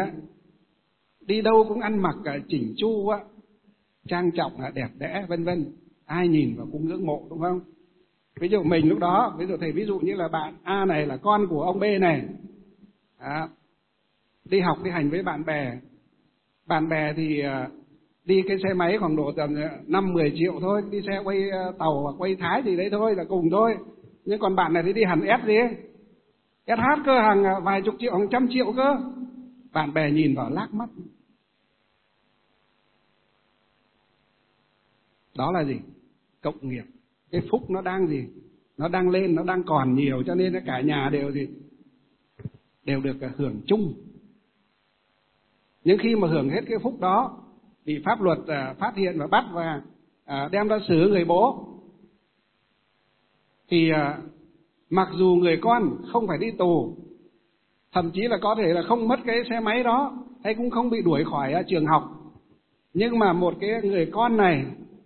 đi đâu cũng ăn mặc chỉnh chu, trang trọng, đẹp đẽ vân vân, ai nhìn và cũng ngưỡng mộ, đúng không? Ví dụ mình lúc đó, ví dụ thầy ví dụ như là bạn A này là con của ông B này, à, đi học đi hành với bạn bè, bạn bè thì đi cái xe máy khoảng độ tầm năm mười triệu thôi, đi xe quay tàu hoặc quay Thái gì đấy thôi là cùng thôi. Nhưng còn bạn này thì đi hẳn S gì ấy, ét hát cơ, hàng vài chục triệu, hàng trăm triệu cơ. Bạn bè nhìn vào lác mắt. Đó là gì? Cộng nghiệp. Cái phúc nó đang gì? Nó đang lên, nó đang còn nhiều, cho nên cả nhà đều gì? Đều được hưởng chung. Nhưng khi mà hưởng hết cái phúc đó, bị pháp luật uh, phát hiện và bắt và uh, đem ra xử người bố, thì uh, mặc dù người con không phải đi tù, thậm chí là có thể là không mất cái xe máy đó, hay cũng không bị đuổi khỏi uh, trường học, nhưng mà một cái người con này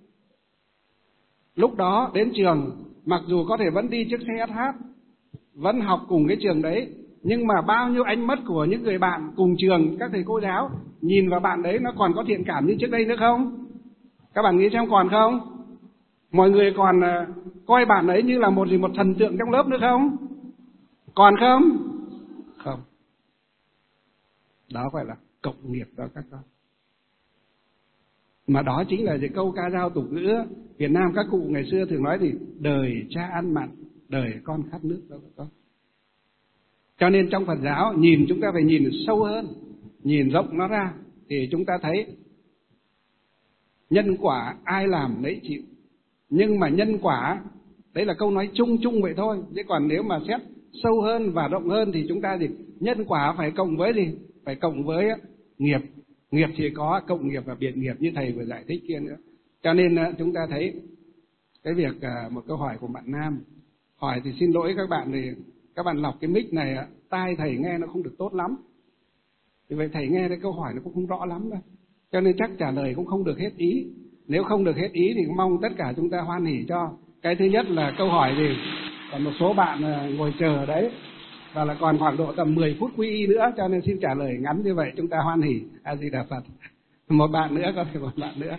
lúc đó đến trường, mặc dù có thể vẫn đi chiếc xe ét hát, vẫn học cùng cái trường đấy, nhưng mà bao nhiêu ánh mắt của những người bạn cùng trường, các thầy cô giáo nhìn vào bạn đấy nó còn có thiện cảm như trước đây nữa không? Các bạn nghĩ xem còn không? Mọi người còn uh, coi bạn ấy như là một gì một thần tượng trong lớp nữa không? Còn không? Không. Đó gọi là cộng nghiệp đó các con. Mà đó chính là cái câu ca dao tục ngữ Việt Nam các cụ ngày xưa thường nói gì? Đời cha ăn mặn, đời con khát nước đó các con. Cho nên trong Phật giáo nhìn chúng ta phải nhìn sâu hơn, nhìn rộng nó ra, thì chúng ta thấy nhân quả ai làm nấy chịu. Nhưng mà nhân quả, đấy là câu nói chung chung vậy thôi. Chứ còn nếu mà xét sâu hơn và rộng hơn thì chúng ta gì? Nhân quả phải cộng với gì? Phải cộng với nghiệp. Nghiệp thì có cộng nghiệp và biệt nghiệp như thầy vừa giải thích kia nữa. Cho nên chúng ta thấy cái việc một câu hỏi của bạn Nam hỏi thì xin lỗi các bạn, thì các bạn lọc cái mic này, tai thầy nghe nó không được tốt lắm. Vì vậy thầy nghe cái câu hỏi nó cũng không rõ lắm đâu. cho nên chắc trả lời cũng không được hết ý. Nếu không được hết ý thì mong tất cả chúng ta hoan hỉ cho. Cái thứ nhất là câu hỏi gì? Còn một số bạn ngồi chờ ở đấy, và là còn khoảng độ tầm mười phút quy y nữa, cho nên xin trả lời ngắn như vậy chúng ta hoan hỉ. A Di Đà Phật. Một bạn nữa, có thể một bạn nữa.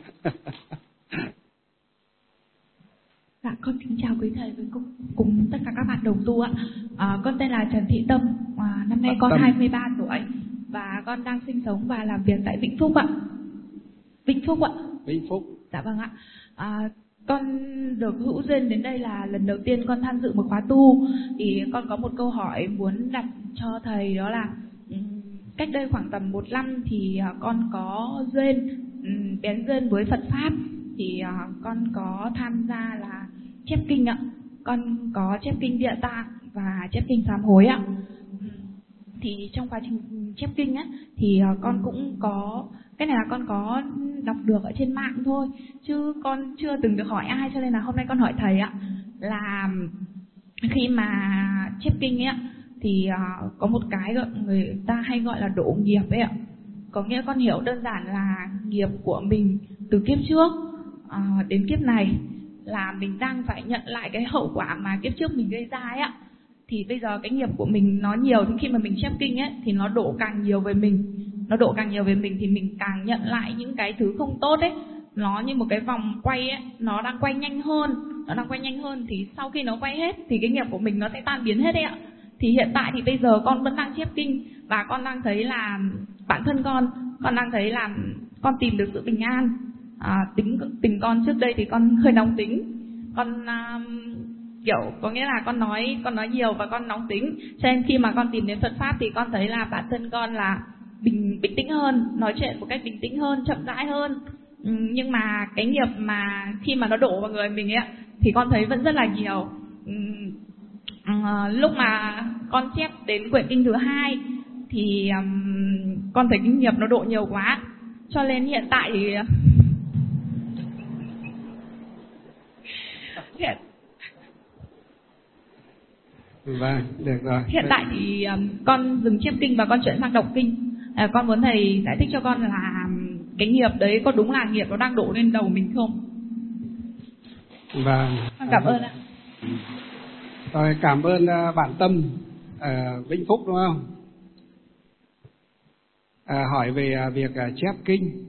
Dạ, con kính chào quý thầy với cùng, cùng tất cả các bạn đồng tu ạ. À, con tên là Trần Thị Tâm, à, năm nay con Tâm. hai mươi ba tuổi và con đang sinh sống và làm việc tại Vĩnh Phúc ạ. Vĩnh Phúc ạ. Vĩnh Phúc. Dạ vâng ạ. À, con được hữu duyên đến đây là lần đầu tiên con tham dự một khóa tu, thì con có một câu hỏi muốn đặt cho thầy, đó là cách đây khoảng tầm một năm thì con có duyên bén duyên với Phật pháp, thì con có tham gia là chép kinh ạ. Con có chép kinh Địa Tạng và chép kinh Sám Hối ạ. Thì trong quá trình chép kinh á thì con cũng có, cái này là con có đọc được ở trên mạng thôi, chứ con chưa từng được hỏi ai, cho nên là hôm nay con hỏi thầy ạ. Là khi mà chép kinh ấy ạ, thì có một cái người ta hay gọi là độ nghiệp ấy ạ. Có nghĩa con hiểu đơn giản là nghiệp của mình từ kiếp trước à, đến kiếp này, là mình đang phải nhận lại cái hậu quả mà kiếp trước mình gây ra ấy ạ. Thì bây giờ cái nghiệp của mình nó nhiều, thì khi mà mình chép kinh ấy thì nó đổ càng nhiều về mình, nó đổ càng nhiều về mình thì mình càng nhận lại những cái thứ không tốt ấy. Nó như một cái vòng quay ấy, nó đang quay nhanh hơn, nó đang quay nhanh hơn thì sau khi nó quay hết thì cái nghiệp của mình nó sẽ tan biến hết ấy ạ. Thì hiện tại thì bây giờ con vẫn đang chép kinh và con đang thấy là bản thân con, con đang thấy là con tìm được sự bình an. À, tính tình con trước đây thì con hơi nóng tính, con um, kiểu có nghĩa là con nói con nói nhiều và con nóng tính, cho nên khi mà con tìm đến Phật pháp thì con thấy là bản thân con là bình bình tĩnh hơn, nói chuyện một cách bình tĩnh hơn, chậm rãi hơn. Ừ, nhưng mà cái nghiệp mà khi mà nó đổ vào người mình ấy thì con thấy vẫn rất là nhiều. Ừ, À, lúc mà con chép đến quyển kinh thứ hai thì um, con thấy kinh nghiệp nó độ nhiều quá, cho nên hiện tại thì hiện vâng, được rồi. Hiện tại thì um, con dừng chép kinh và con chuyển sang đọc kinh. À, con muốn thầy giải thích cho con là cái nghiệp đấy có đúng là nghiệp nó đang đổ lên đầu mình không? Vâng. Con cảm ơn ạ. Rồi, cảm ơn bạn Tâm ở Vĩnh Phúc đúng không? À, hỏi về việc chép kinh.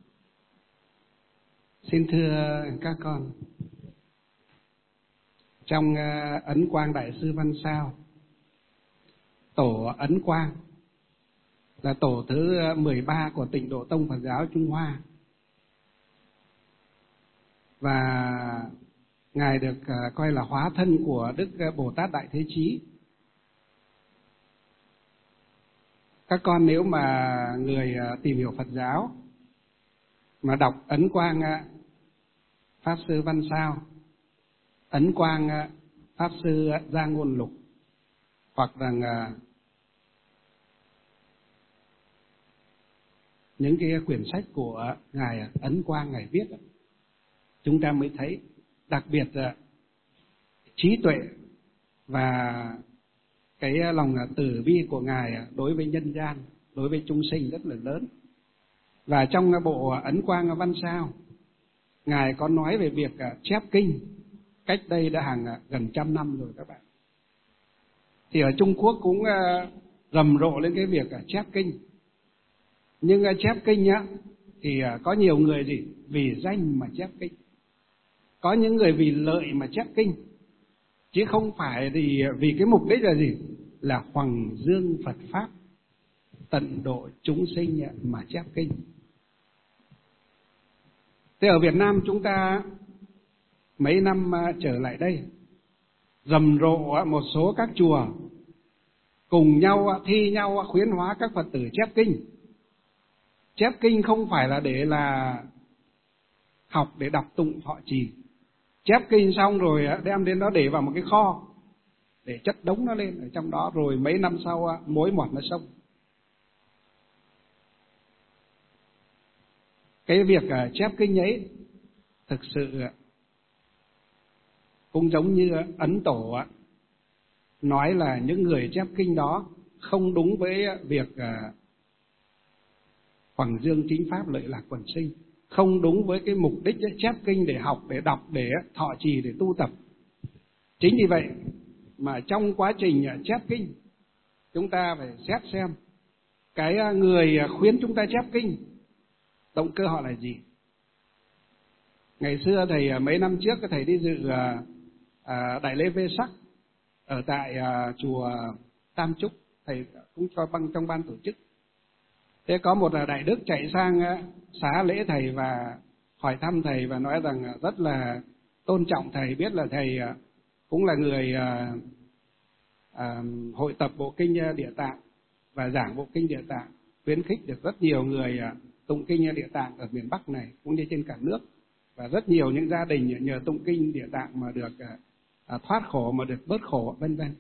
Xin thưa các con, trong Ấn Quang Đại Sư Văn Sao, tổ Ấn Quang là tổ thứ mười ba của Tịnh Độ Tông Phật giáo Trung Hoa, và Ngài được uh, coi là hóa thân của Đức Bồ Tát Đại Thế Chí. Các con nếu mà người uh, tìm hiểu Phật giáo mà đọc Ấn Quang uh, Pháp Sư Văn Sao, Ấn Quang uh, Pháp Sư uh, Gia Ngôn Lục, hoặc rằng uh, những cái quyển sách của uh, Ngài Ấn Quang Ngài viết, uh, chúng ta mới thấy đặc biệt là trí tuệ và cái lòng từ bi của Ngài đối với nhân gian, đối với chúng sinh rất là lớn. Và trong bộ Ấn Quang Văn Sao, Ngài có nói về việc chép kinh cách đây đã hàng gần trăm năm rồi các bạn. Thì ở Trung Quốc cũng rầm rộ lên cái việc chép kinh. Nhưng chép kinh á, thì có nhiều người gì vì danh mà chép kinh, có những người vì lợi mà chép kinh, chứ không phải thì vì cái mục đích là gì, là hoằng dương Phật pháp, tận độ chúng sinh mà chép kinh. Thế ở Việt Nam chúng ta mấy năm trở lại đây, rầm rộ một số các chùa cùng nhau thi nhau khuyến hóa các Phật tử chép kinh. Chép kinh không phải là để là học để đọc tụng thọ trì. Chép kinh xong rồi đem đến đó để vào một cái kho, để chất đống nó lên ở trong đó, rồi mấy năm sau mối mọt nó xong. Cái việc chép kinh ấy thực sự cũng giống như Ấn Tổ nói là những người chép kinh đó không đúng với việc Hoằng dương chính pháp lợi lạc quần sinh, không đúng với cái mục đích chép kinh để học, để đọc, để thọ trì, để tu tập. Chính vì vậy mà trong quá trình chép kinh, chúng ta phải xét xem cái người khuyến chúng ta chép kinh, động cơ họ là gì. Ngày xưa thầy mấy năm trước thầy đi dự à, đại lễ Vê Sắc ở tại à, chùa Tam Trúc, thầy cũng cho băng trong ban tổ chức. Thế có một đại đức chạy sang xá lễ thầy và hỏi thăm thầy và nói rằng rất là tôn trọng thầy, biết là thầy cũng là người à, à, hội tập bộ kinh Địa Tạng và giảng bộ kinh Địa Tạng, khuyến khích được rất nhiều người à, tụng kinh Địa Tạng ở miền Bắc này cũng như trên cả nước, và rất nhiều những gia đình nhờ tụng kinh Địa Tạng mà được à, à, thoát khổ, mà được bớt khổ, vân vân.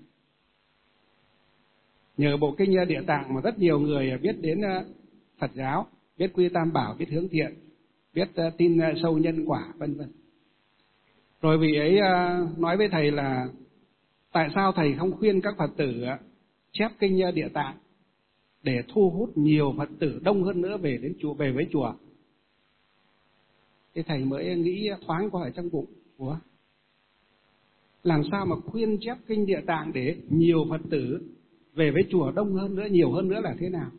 Nhờ bộ kinh Địa Tạng mà rất nhiều người biết đến à, Phật giáo, biết quy tam bảo, biết hướng thiện, biết uh, tin uh, sâu nhân quả, vân vân. Rồi vì ấy uh, nói với thầy là tại sao thầy không khuyên các Phật tử uh, chép kinh uh, Địa Tạng để thu hút nhiều Phật tử đông hơn nữa về đến chùa, về với chùa. Thế thầy mới nghĩ thoáng qua ở trong bụng, ủa, làm sao mà khuyên chép kinh Địa Tạng để nhiều Phật tử về với chùa đông hơn nữa, nhiều hơn nữa là thế nào?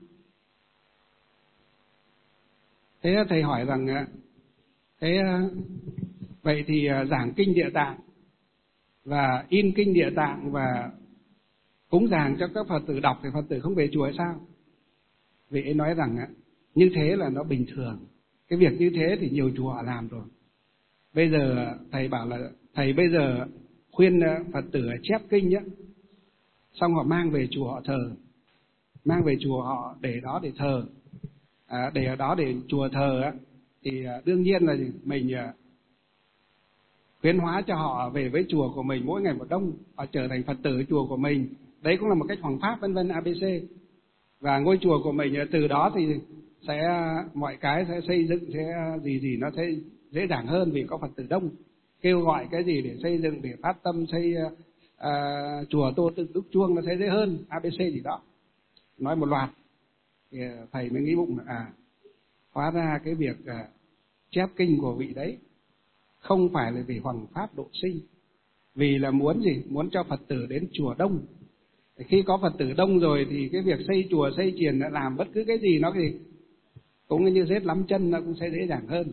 Thế thầy hỏi rằng thế vậy thì giảng kinh Địa Tạng và in kinh Địa Tạng và cúng dường cho các Phật tử đọc thì Phật tử không về chùa hay sao? Vị ấy nói rằng như thế là nó bình thường, cái việc như thế thì nhiều chùa họ làm rồi. Bây giờ thầy bảo là thầy bây giờ khuyên Phật tử chép kinh nhé, xong họ mang về chùa họ thờ, mang về chùa họ để đó để thờ. À, để ở đó để chùa thờ á, thì đương nhiên là mình khuyến hóa cho họ về với chùa của mình mỗi ngày một đông, họ trở thành Phật tử chùa của mình. Đấy cũng là một cách hoằng pháp, vân vân a bê xê. Và ngôi chùa của mình từ đó thì sẽ mọi cái sẽ xây dựng, sẽ gì gì nó sẽ dễ dàng hơn vì có Phật tử đông. Kêu gọi cái gì để xây dựng, để phát tâm xây à, chùa Tô Tự Đức Chuông nó sẽ dễ hơn, a bê xê gì đó. Nói một loạt. Thì thầy mới nghĩ bụng là à, hóa ra cái việc uh, chép kinh của vị đấy không phải là vì hoằng pháp độ sinh, vì là muốn gì? Muốn cho Phật tử đến chùa đông. Khi có Phật tử đông rồi thì cái việc xây chùa, xây chiền, làm bất cứ cái gì nó thì cũng như rết lắm chân, nó cũng sẽ dễ dàng hơn.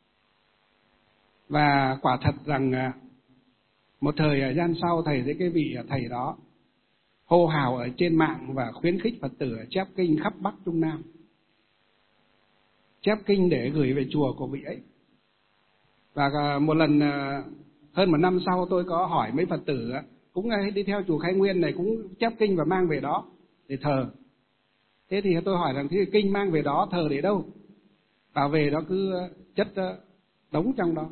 Và quả thật rằng uh, một thời gian sau thầy với cái vị thầy đó hô hào ở trên mạng và khuyến khích Phật tử chép kinh khắp Bắc Trung Nam, chép kinh để gửi về chùa của vị ấy. Và một lần hơn một năm sau tôi có hỏi mấy Phật tử cũng đi theo chùa Khai Nguyên này cũng chép kinh và mang về đó để thờ. Thế thì tôi hỏi rằng thế kinh mang về đó thờ để đâu? Bảo về đó cứ chất đống trong đó.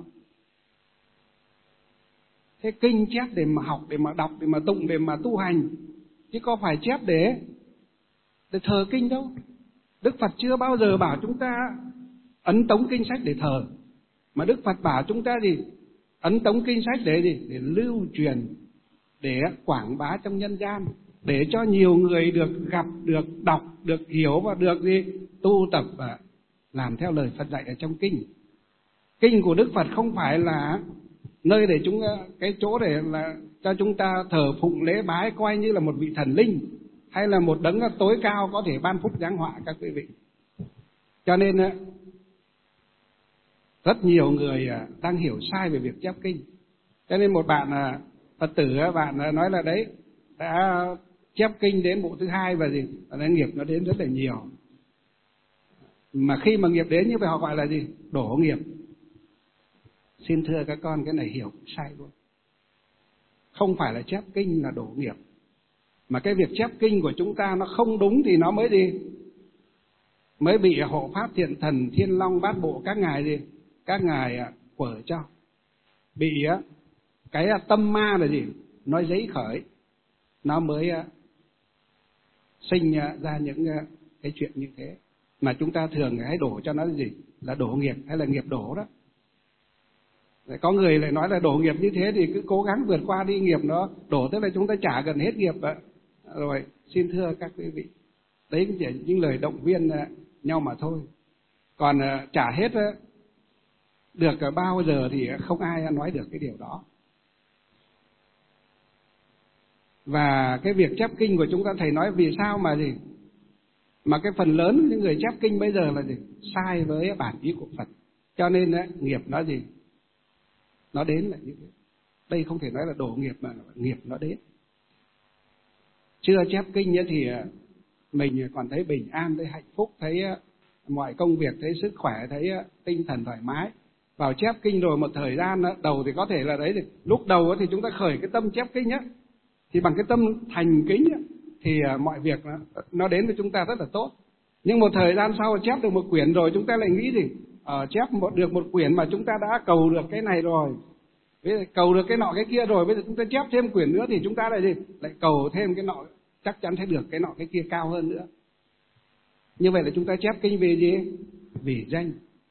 Thế kinh chép để mà học, để mà đọc, để mà tụng, để mà tu hành, chứ có phải chép để để thờ kinh đâu. Đức Phật chưa bao giờ bảo chúng ta ấn tống kinh sách để thờ, mà Đức Phật bảo chúng ta gì? Ấn tống kinh sách để gì? Để lưu truyền, để quảng bá trong nhân gian, để cho nhiều người được gặp, được đọc, được hiểu và được gì? Tu tập và làm theo lời Phật dạy ở trong kinh. Kinh của Đức Phật không phải là nơi để chúng cái chỗ để là cho chúng ta thờ phụng lễ bái, coi như là một vị thần linh hay là một đấng tối cao có thể ban phúc giáng họa các quý vị. Cho nên rất nhiều người đang hiểu sai về việc chép kinh. Cho nên một bạn Phật tử bạn nói là đấy đã chép kinh đến bộ thứ hai và gì, và nghiệp nó đến rất là nhiều. Mà khi mà nghiệp đến như vậy họ gọi là gì? Đổ nghiệp. Xin thưa các con, cái này hiểu sai luôn. Không phải là chép kinh là đổ nghiệp, mà cái việc chép kinh của chúng ta nó không đúng thì nó mới gì? Mới bị hộ pháp thiện thần, thiên long, bát bộ các ngài gì? Các ngài quở cho. Bị cái tâm ma là gì? Nó giấy khởi, nó mới sinh ra những cái chuyện như thế. Mà chúng ta thường hay đổ cho nó gì? Là đổ nghiệp hay là nghiệp đổ đó. Có người lại nói là đổ nghiệp như thế thì cứ cố gắng vượt qua đi, nghiệp nó đổ tức là chúng ta trả gần hết nghiệp vậy. Rồi xin thưa các quý vị, đấy cũng chỉ những lời động viên nhau mà thôi. Còn trả hết được bao giờ thì không ai nói được cái điều đó. Và cái việc chép kinh của chúng ta, thầy nói vì sao mà gì mà cái phần lớn những người chép kinh bây giờ là gì sai với bản ý của Phật, cho nên ấy, nghiệp nó gì nó đến là như thế. Đây không thể nói là đổ nghiệp mà nghiệp nó đến. Chưa chép kinh ấy thì mình còn thấy bình an, thấy hạnh phúc, thấy mọi công việc, thấy sức khỏe, thấy tinh thần thoải mái. Vào chép kinh rồi một thời gian đầu thì có thể là đấy, thì lúc đầu thì chúng ta khởi cái tâm chép kinh á, thì bằng cái tâm thành kính á, thì mọi việc nó, nó đến với chúng ta rất là tốt. Nhưng một thời gian sau chép được một quyển rồi, chúng ta lại nghĩ gì ờ, chép một, được một quyển mà chúng ta đã cầu được cái này rồi, cầu được cái nọ cái kia rồi, bây giờ chúng ta chép thêm quyển nữa thì chúng ta lại gì lại cầu thêm cái nọ, chắc chắn sẽ được cái nọ cái kia cao hơn nữa. Như vậy là chúng ta chép kinh vì gì? Vì danh.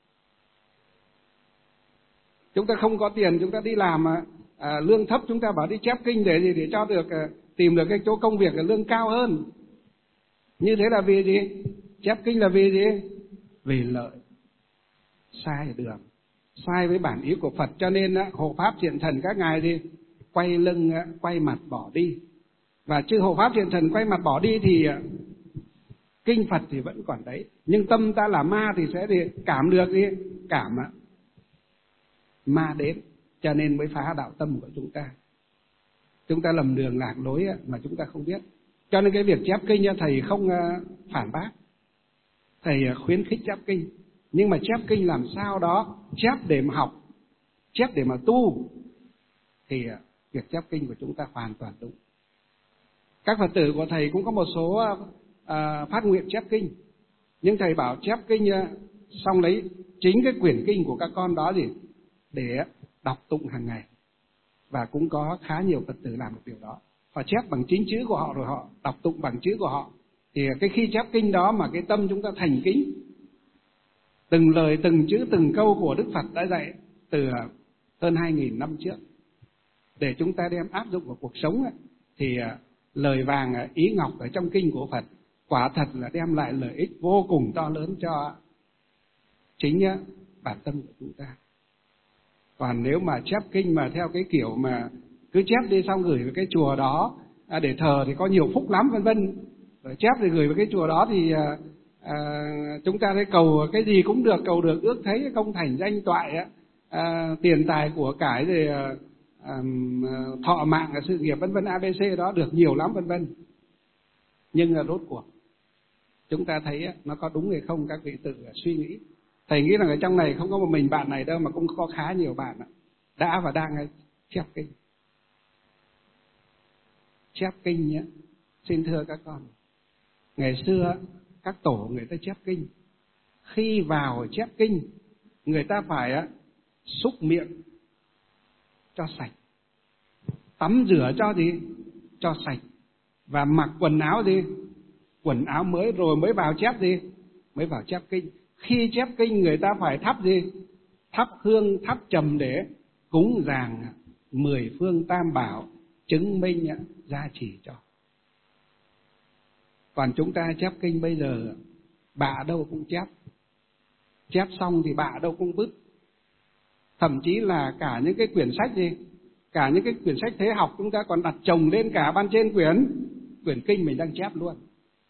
Chúng ta không có tiền, chúng ta đi làm à, lương thấp, chúng ta bảo đi chép kinh để gì? Để cho được à, tìm được cái chỗ công việc là lương cao hơn. Như thế là vì gì? Chép kinh là vì gì? Vì lợi. Sai đường, sai với bản ý của Phật. Cho nên á, hộ pháp thiện thần các ngài đi quay lưng, quay mặt bỏ đi. Và chư hộ pháp thiện thần quay mặt bỏ đi thì kinh Phật thì vẫn còn đấy, nhưng tâm ta là ma thì sẽ thì cảm được đi, cảm á ma đến, cho nên mới phá đạo tâm của chúng ta. Chúng ta lầm đường lạc lối mà chúng ta không biết. Cho nên cái việc chép kinh thầy không phản bác, thầy khuyến khích chép kinh, nhưng mà chép kinh làm sao đó chép để mà học, chép để mà tu, thì việc chép kinh của chúng ta hoàn toàn đúng. Các Phật tử của thầy cũng có một số à, phát nguyện chép kinh, nhưng thầy bảo chép kinh xong lấy chính cái quyển kinh của các con đó gì để đọc tụng hàng ngày. Và cũng có khá nhiều Phật tử làm được điều đó. Họ chép bằng chính chữ của họ rồi họ đọc tụng bằng chữ của họ. Thì cái khi chép kinh đó mà cái tâm chúng ta thành kính, từng lời, từng chữ, từng câu của Đức Phật đã dạy từ hơn hai nghìn năm trước, để chúng ta đem áp dụng vào cuộc sống ấy, thì lời vàng ý ngọc ở trong kinh của Phật quả thật là đem lại lợi ích vô cùng to lớn cho chính bản tâm của chúng ta. Còn nếu mà chép kinh mà theo cái kiểu mà cứ chép đi xong gửi về cái chùa đó à, để thờ thì có nhiều phúc lắm vân vân, rồi chép thì gửi về cái chùa đó thì à, à, chúng ta thấy cầu cái gì cũng được, cầu được ước thấy công thành danh toại, à, tiền tài của cải rồi à, à, thọ mạng sự nghiệp vân vân a bê xê đó được nhiều lắm vân vân. Nhưng là rốt cuộc chúng ta thấy nó có đúng hay không, các vị tự suy nghĩ. Thầy nghĩ rằng ở trong này không có một mình bạn này đâu, mà cũng có khá nhiều bạn đã và đang chép kinh. Chép kinh nhé, xin thưa các con, ngày xưa các tổ người ta chép kinh, khi vào chép kinh người ta phải xúc miệng cho sạch, tắm rửa cho gì cho sạch, và mặc quần áo gì quần áo mới rồi mới vào chép gì mới vào chép kinh. Khi chép kinh người ta phải thắp gì thắp hương, thắp trầm để cúng dường mười phương tam bảo, chứng minh gia trì cho. Còn chúng ta chép kinh bây giờ bạ đâu cũng chép, chép xong thì bạ đâu cũng vứt. Thậm chí là cả những cái quyển sách gì cả những cái quyển sách thế học chúng ta còn đặt chồng lên cả ban trên quyển quyển kinh mình đang chép luôn.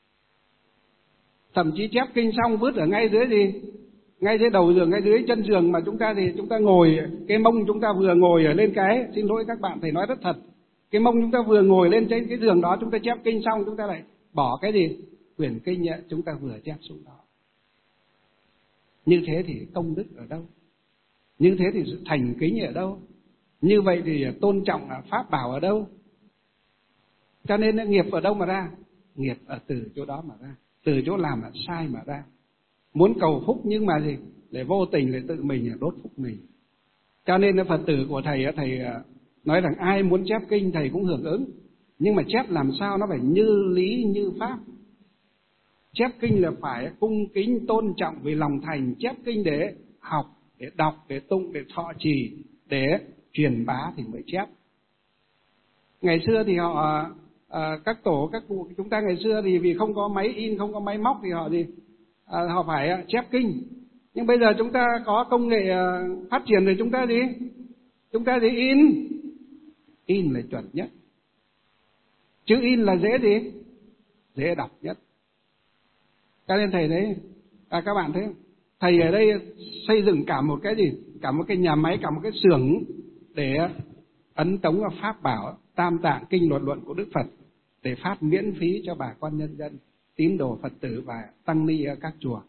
Thậm chí chép kinh xong vứt ở ngay dưới gì ngay dưới đầu giường, ngay dưới chân giường mà chúng ta thì chúng ta ngồi, cái mông chúng ta vừa ngồi ở lên cái, xin lỗi các bạn thầy nói rất thật, cái mông chúng ta vừa ngồi lên trên cái giường đó, chúng ta chép kinh xong chúng ta lại bỏ cái gì quyển kinh chúng ta vừa chép xuống đó. Như thế thì công đức ở đâu? Như thế thì sự thành kính ở đâu? Như vậy thì tôn trọng pháp bảo ở đâu? Cho nên nghiệp ở đâu mà ra? Nghiệp ở từ chỗ đó mà ra, từ chỗ làm là sai mà ra. Muốn cầu phúc nhưng mà gì để vô tình để tự mình đốt phúc mình. Cho nên Phật tử của thầy thầy nói rằng ai muốn chép kinh thầy cũng hưởng ứng, nhưng mà chép làm sao nó phải như lý như pháp. Chép kinh là phải cung kính tôn trọng vì lòng thành, chép kinh để học, để đọc, để tụng, để thọ trì, để truyền bá thì mới chép. Ngày xưa thì họ à, các tổ các cụ chúng ta ngày xưa thì vì không có máy in, không có máy móc thì họ gì à, họ phải chép kinh. Nhưng bây giờ chúng ta có công nghệ phát triển rồi, chúng ta gì? Chúng ta gì? In. In là chuẩn nhất. Chữ in là dễ gì? Dễ đọc nhất. Cho nên thầy đấy, à, các bạn thấy, thầy ở đây xây dựng cả một cái gì? Cả một cái nhà máy, cả một cái xưởng để ấn tống và pháp bảo Tam Tạng Kinh Luật Luận của Đức Phật, để phát miễn phí cho bà con nhân dân, tín đồ Phật tử và tăng ni ở các chùa.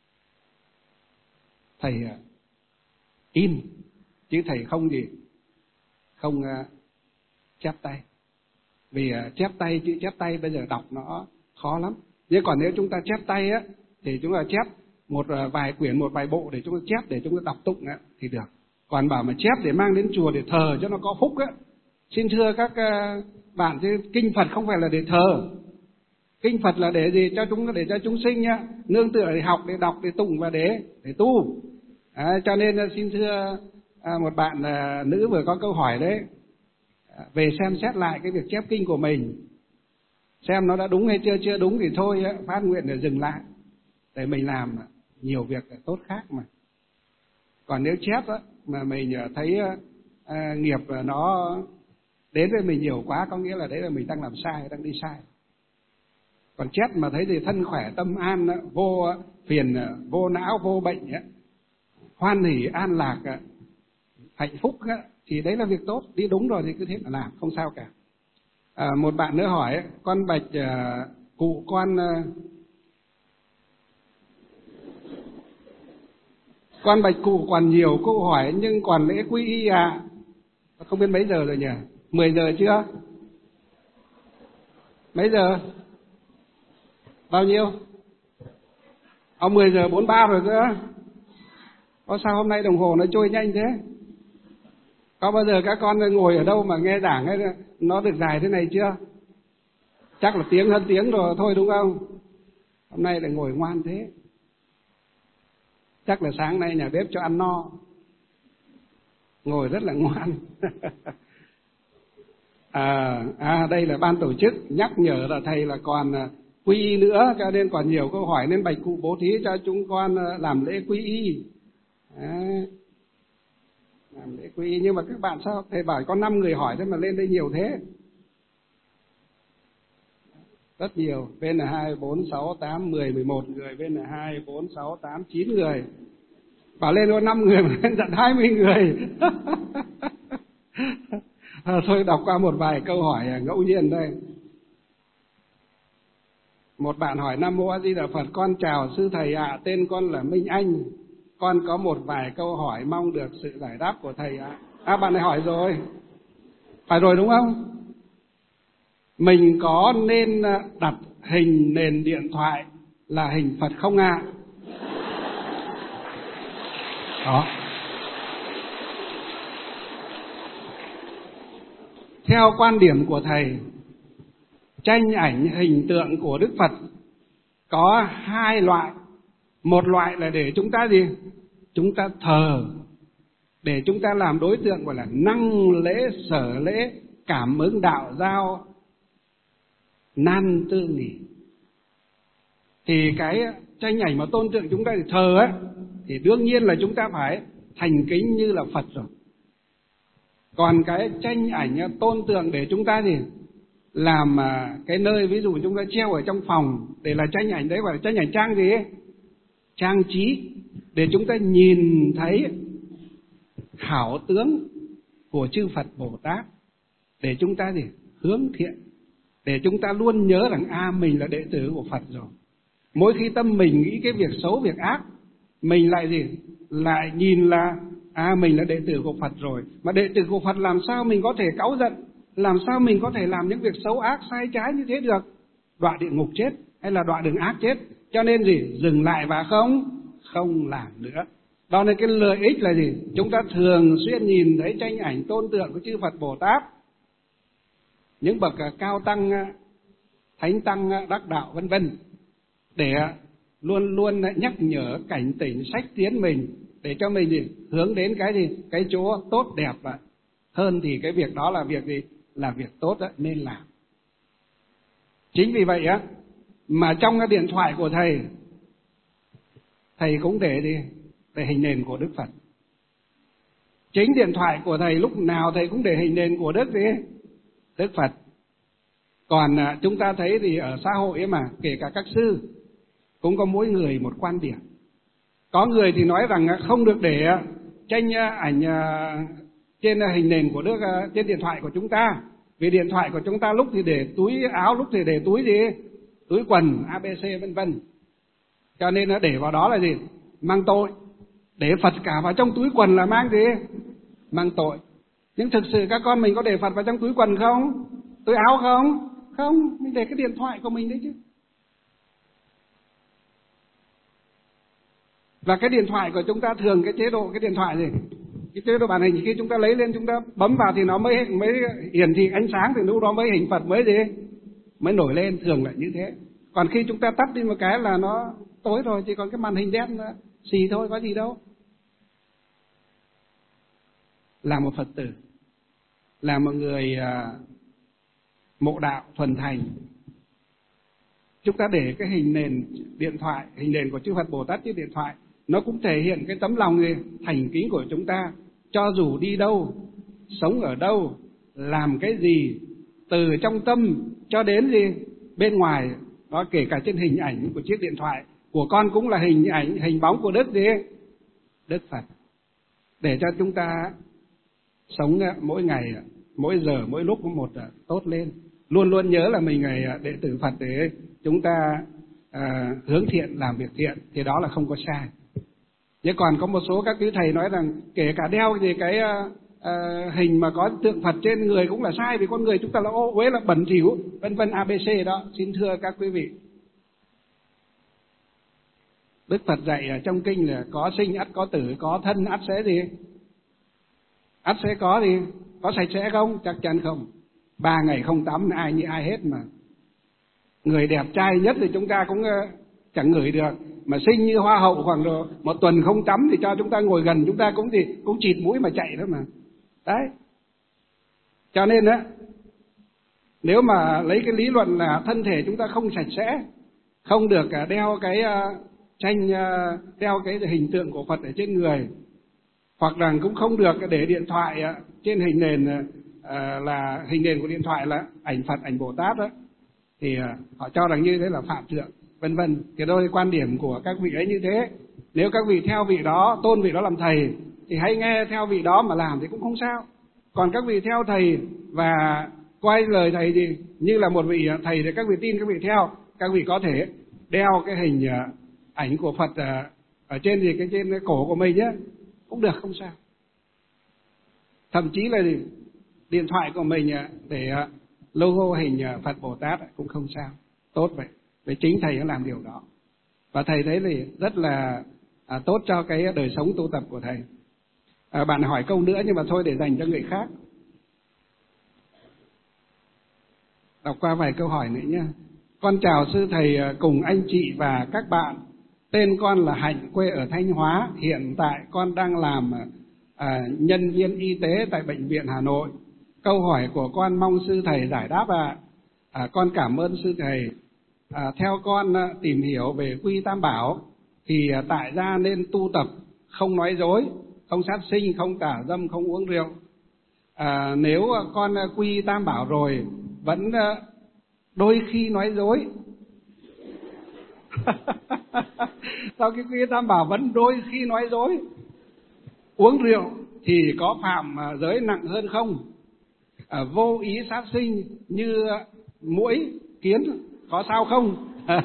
Thầy in, chứ thầy không gì, không uh, chép tay. Vì uh, chép tay, chữ chép tay bây giờ đọc nó khó lắm. Nhưng còn nếu chúng ta chép tay á, thì chúng ta chép một uh, vài quyển, một vài bộ để chúng ta chép, để chúng ta đọc tụng á, thì được. Còn bảo mà chép để mang đến chùa để thờ cho nó có phúc á, xin thưa các uh, bạn, chứ kinh Phật không phải là để thờ. Kinh Phật là để gì? Cho chúng để cho chúng sinh nhá, nương tựa để học, để đọc, để tụng và để để tu. À, cho nên xin thưa à, một bạn à, nữ vừa có câu hỏi đấy, à, về xem xét lại cái việc chép kinh của mình, xem nó đã đúng hay chưa. Chưa đúng thì thôi, phát nguyện để dừng lại, để mình làm nhiều việc tốt khác mà. Còn nếu chép á, mà mình thấy à, nghiệp nó đến với mình nhiều quá, có nghĩa là đấy là mình đang làm sai, đang đi sai. Còn chép mà thấy thì thân khỏe tâm an, vô phiền, vô não, vô bệnh, hoan hỷ, an lạc, hạnh phúc, thì đấy là việc tốt. Đi đúng rồi thì cứ thế mà làm, không sao cả. À, một bạn nữa hỏi, con bạch uh, cụ con uh, con bạch cụ còn nhiều câu hỏi nhưng còn lễ quy y à? Không biết mấy giờ rồi nhỉ? mười giờ chưa? Mấy giờ? Bao nhiêu? Ông mười giờ bốn mươi ba rồi cơ. Có sao hôm nay đồng hồ nó trôi nhanh thế? Có bao giờ các con ngồi ở đâu mà nghe giảng ấy, nó được dài thế này chưa? Chắc là tiếng hơn tiếng rồi thôi đúng không? Hôm nay lại ngồi ngoan thế. Chắc là sáng nay nhà bếp cho ăn no. Ngồi rất là ngoan. à, à đây là ban tổ chức nhắc nhở là thầy là còn quy y nữa, cho nên còn nhiều câu hỏi, nên bạch cụ bố thí cho chúng con làm lễ quy y. À, làm lễ quy y. Nhưng mà các bạn sao thầy bảo có năm người hỏi thế mà lên đây nhiều thế? Rất nhiều. Bên là hai, bốn, sáu, tám, mười, mười một người. Bên là hai, bốn, sáu, tám, chín người. Bảo lên có năm người mà lên tận hai mươi người. à, thôi đọc qua một vài câu hỏi ngẫu nhiên đây. Một bạn hỏi: Nam Mô A Di Đà Phật, con chào sư thầy ạ, à, tên con là Minh Anh. Con có một vài câu hỏi mong được sự giải đáp của thầy ạ. À. à bạn này hỏi rồi. Phải rồi đúng không? Mình có nên đặt hình nền điện thoại là hình Phật không ạ? À? Đó. Theo quan điểm của thầy, tranh ảnh hình tượng của Đức Phật có hai loại. Một loại là để chúng ta gì? Chúng ta thờ, để chúng ta làm đối tượng gọi là năng lễ, sở lễ, cảm ứng đạo giao, nan tư nghỉ. Thì cái tranh ảnh mà tôn tượng chúng ta thì thờ ấy, thì đương nhiên là chúng ta phải thành kính như là Phật rồi. Còn cái tranh ảnh tôn tượng để chúng ta gì? Làm cái nơi ví dụ chúng ta treo ở trong phòng, để là tranh ảnh đấy, gọi là tranh ảnh trang gì ấy? Trang trí, để chúng ta nhìn thấy hảo tướng của chư Phật Bồ Tát, để chúng ta gì? Hướng thiện, để chúng ta luôn nhớ rằng a à, mình là đệ tử của Phật rồi. Mỗi khi tâm mình nghĩ cái việc xấu, việc ác, mình lại gì? Lại nhìn là à mình là đệ tử của Phật rồi. Mà đệ tử của Phật làm sao mình có thể cáu giận, làm sao mình có thể làm những việc xấu ác sai trái như thế được? Đọa địa ngục chết, hay là đọa đường ác chết. Cho nên gì? Dừng lại và không không làm nữa. Đó là cái lợi ích là gì? Chúng ta thường xuyên nhìn thấy tranh ảnh tôn tượng của chư Phật Bồ Tát, những bậc cao tăng, thánh tăng, đắc đạo vân vân, để luôn luôn nhắc nhở, cảnh tỉnh, sách tiến mình, để cho mình gì? Hướng đến cái gì? Cái chỗ tốt đẹp hơn. Thì cái việc đó là việc gì? Là việc tốt đó, nên làm. Chính vì vậy á, mà trong cái điện thoại của thầy, thầy cũng để gì? để hình nền của Đức Phật. Chính điện thoại của thầy lúc nào thầy cũng để hình nền của Đức gì? Đức Phật. Còn chúng ta thấy thì ở xã hội ấy mà, kể cả các sư cũng có mỗi người một quan điểm. Có người thì nói rằng không được để tranh ảnh trên hình nền của Đức trên điện thoại của chúng ta, vì điện thoại của chúng ta lúc thì để túi áo, lúc thì để túi gì, túi quần, a bê xê vân vân. Cho nên nó để vào đó là gì? Mang tội. Để Phật cả vào trong túi quần là mang gì? Mang tội. Nhưng thực sự các con mình có để Phật vào trong túi quần không? Túi áo không? Không, mình để cái điện thoại của mình đấy chứ. Và cái điện thoại của chúng ta thường cái chế độ cái điện thoại gì? Cái chế độ màn hình khi chúng ta lấy lên chúng ta bấm vào thì nó mới mới hiển thị ánh sáng, thì lúc đó mới hình Phật mới gì? Mới nổi lên, thường là như thế. Còn khi chúng ta tắt đi một cái là nó tối rồi, chỉ còn cái màn hình đen nữa, xì thôi, có gì đâu. Là một Phật tử, là một người uh, mộ đạo thuần thành, chúng ta để cái hình nền điện thoại, hình nền của chư Phật Bồ Tát trên điện thoại, nó cũng thể hiện cái tấm lòng gì? Thành kính của chúng ta. Cho dù đi đâu, sống ở đâu, làm cái gì, từ trong tâm cho đến gì bên ngoài, đó kể cả trên hình ảnh của chiếc điện thoại của con cũng là hình ảnh, hình bóng của Đức gì? Đức Phật. Để cho chúng ta sống mỗi ngày, mỗi giờ, mỗi lúc một tốt lên. Luôn luôn nhớ là mình là đệ tử Phật để chúng ta à, hướng thiện, làm việc thiện, thì đó là không có sai. Nhưng còn có một số các quý thầy nói rằng kể cả đeo gì cái à, à, hình mà có tượng Phật trên người cũng là sai, vì con người chúng ta là ô uế, là bẩn thỉu, vân vân a bê xê đó. Xin thưa các quý vị, Đức Phật dạy ở trong kinh là có sinh ắt có tử, có thân ắt sẽ gì? Ắt sẽ có gì? Có sạch sẽ không? Chắc chắn không. Ba ngày không tắm ai như ai hết mà. Người đẹp trai nhất thì chúng ta cũng chẳng ngửi được, mà xinh như hoa hậu khoảng độ một tuần không tắm thì cho chúng ta ngồi gần chúng ta cũng gì cũng chịt mũi mà chạy thôi mà. Đấy. Cho nên á, nếu mà lấy cái lý luận là thân thể chúng ta không sạch sẽ, không được đeo cái tranh, đeo cái hình tượng của Phật ở trên người, hoặc rằng cũng không được để điện thoại trên hình nền à, là hình nền của điện thoại là ảnh Phật, ảnh Bồ Tát đó, thì à, họ cho rằng như thế là phạm thượng, vân vân. Cái đôi quan điểm của các vị ấy như thế. Nếu các vị theo vị đó, tôn vị đó làm thầy, thì hãy nghe theo vị đó mà làm thì cũng không sao. Còn các vị theo thầy và coi lời thầy gì như là một vị thầy thì các vị tin, các vị theo, các vị có thể đeo cái hình ảnh của Phật ở trên gì cái trên cái cổ của mình nhé, cũng được, không sao. Thậm chí là gì? Điện thoại của mình để logo hình Phật Bồ Tát cũng không sao, tốt vậy. Vì chính thầy đã làm điều đó, và thầy thấy thì rất là à, tốt cho cái đời sống tu tập của thầy. À, bạn hỏi câu nữa nhưng mà thôi để dành cho người khác. Đọc qua vài câu hỏi nữa nhé. Con chào sư thầy cùng anh chị và các bạn. Tên con là Hạnh, quê ở Thanh Hóa. Hiện tại con đang làm à, nhân viên y tế tại Bệnh viện Hà Nội. Câu hỏi của con mong sư thầy giải đáp ạ. À. À, con cảm ơn sư thầy. À, theo con à, tìm hiểu về Quy Tam Bảo thì à, tại gia nên tu tập không nói dối, không sát sinh, không tà dâm, không uống rượu. À, nếu à, con à, Quy Tam Bảo rồi vẫn à, đôi khi nói dối sau cái Quy Tam Bảo vẫn đôi khi nói dối, uống rượu thì có phạm à, giới nặng hơn không? À, vô ý sát sinh như muỗi kiến có sao không?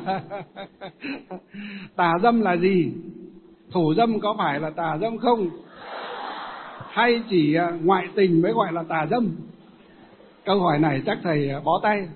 Tà dâm là gì? Thủ dâm có phải là tà dâm không? Hay chỉ ngoại tình mới gọi là tà dâm? Câu hỏi này chắc thầy bó tay.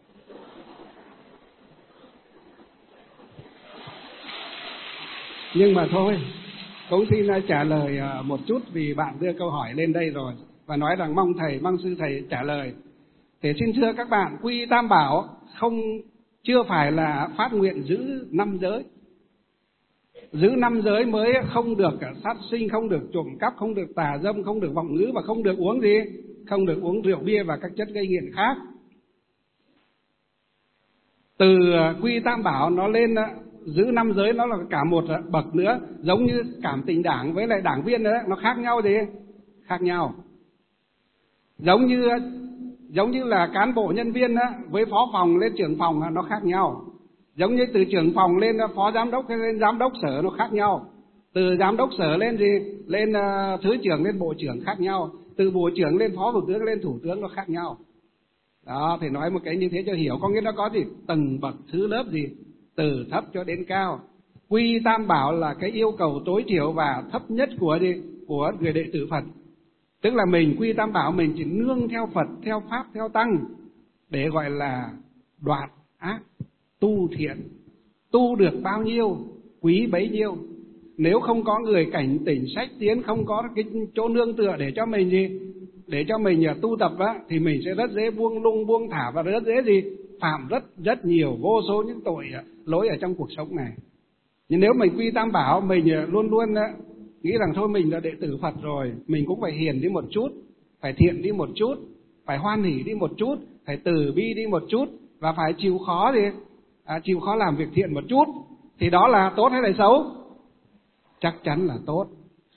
Nhưng mà thôi, cũng xin trả lời một chút vì bạn đưa câu hỏi lên đây rồi và nói rằng mong thầy, mong sư thầy trả lời. Thì xin thưa các bạn, Quy Tam Bảo không chưa phải là phát nguyện giữ năm giới. Giữ năm giới mới không được sát sinh, không được trộm cắp, không được tà dâm, không được vọng ngữ và không được uống gì? Không được uống rượu bia và các chất gây nghiện khác. Từ Quy Tam Bảo nó lên giữ năm giới nó là cả một bậc nữa, giống như cảm tình đảng với lại đảng viên nữa, nó khác nhau gì? Khác nhau. Giống như giống như là cán bộ nhân viên á, với phó phòng lên trưởng phòng á, nó khác nhau. Giống như từ trưởng phòng lên phó giám đốc hay lên giám đốc sở nó khác nhau. Từ giám đốc sở lên gì? Lên uh, thứ trưởng lên bộ trưởng khác nhau. Từ bộ trưởng lên phó thủ tướng lên thủ tướng nó khác nhau. Đó, thì nói một cái như thế cho hiểu, có nghĩa nó có gì? Tầng bậc thứ lớp gì? Từ thấp cho đến cao. Quy tam bảo là cái yêu cầu tối thiểu và thấp nhất của gì? Của người đệ tử Phật. Tức là mình quy tam bảo mình chỉ nương theo Phật, theo Pháp, theo Tăng để gọi là đoạt ác, tu thiện. Tu được bao nhiêu, quý bấy nhiêu. Nếu không có người cảnh tỉnh sách tiến, không có cái chỗ nương tựa để cho mình gì? Để cho mình tu tập á, thì mình sẽ rất dễ buông lung, buông thả và rất dễ gì? Phạm rất rất nhiều, vô số những tội lỗi ở trong cuộc sống này. Nhưng nếu mình quy tam bảo, mình luôn luôn á, nghĩ rằng thôi mình là đệ tử Phật rồi, mình cũng phải hiền đi một chút, phải thiện đi một chút, phải hoan hỷ đi một chút, phải từ bi đi một chút, và phải chịu khó đi, à, chịu khó làm việc thiện một chút, thì đó là tốt hay là xấu? Chắc chắn là tốt.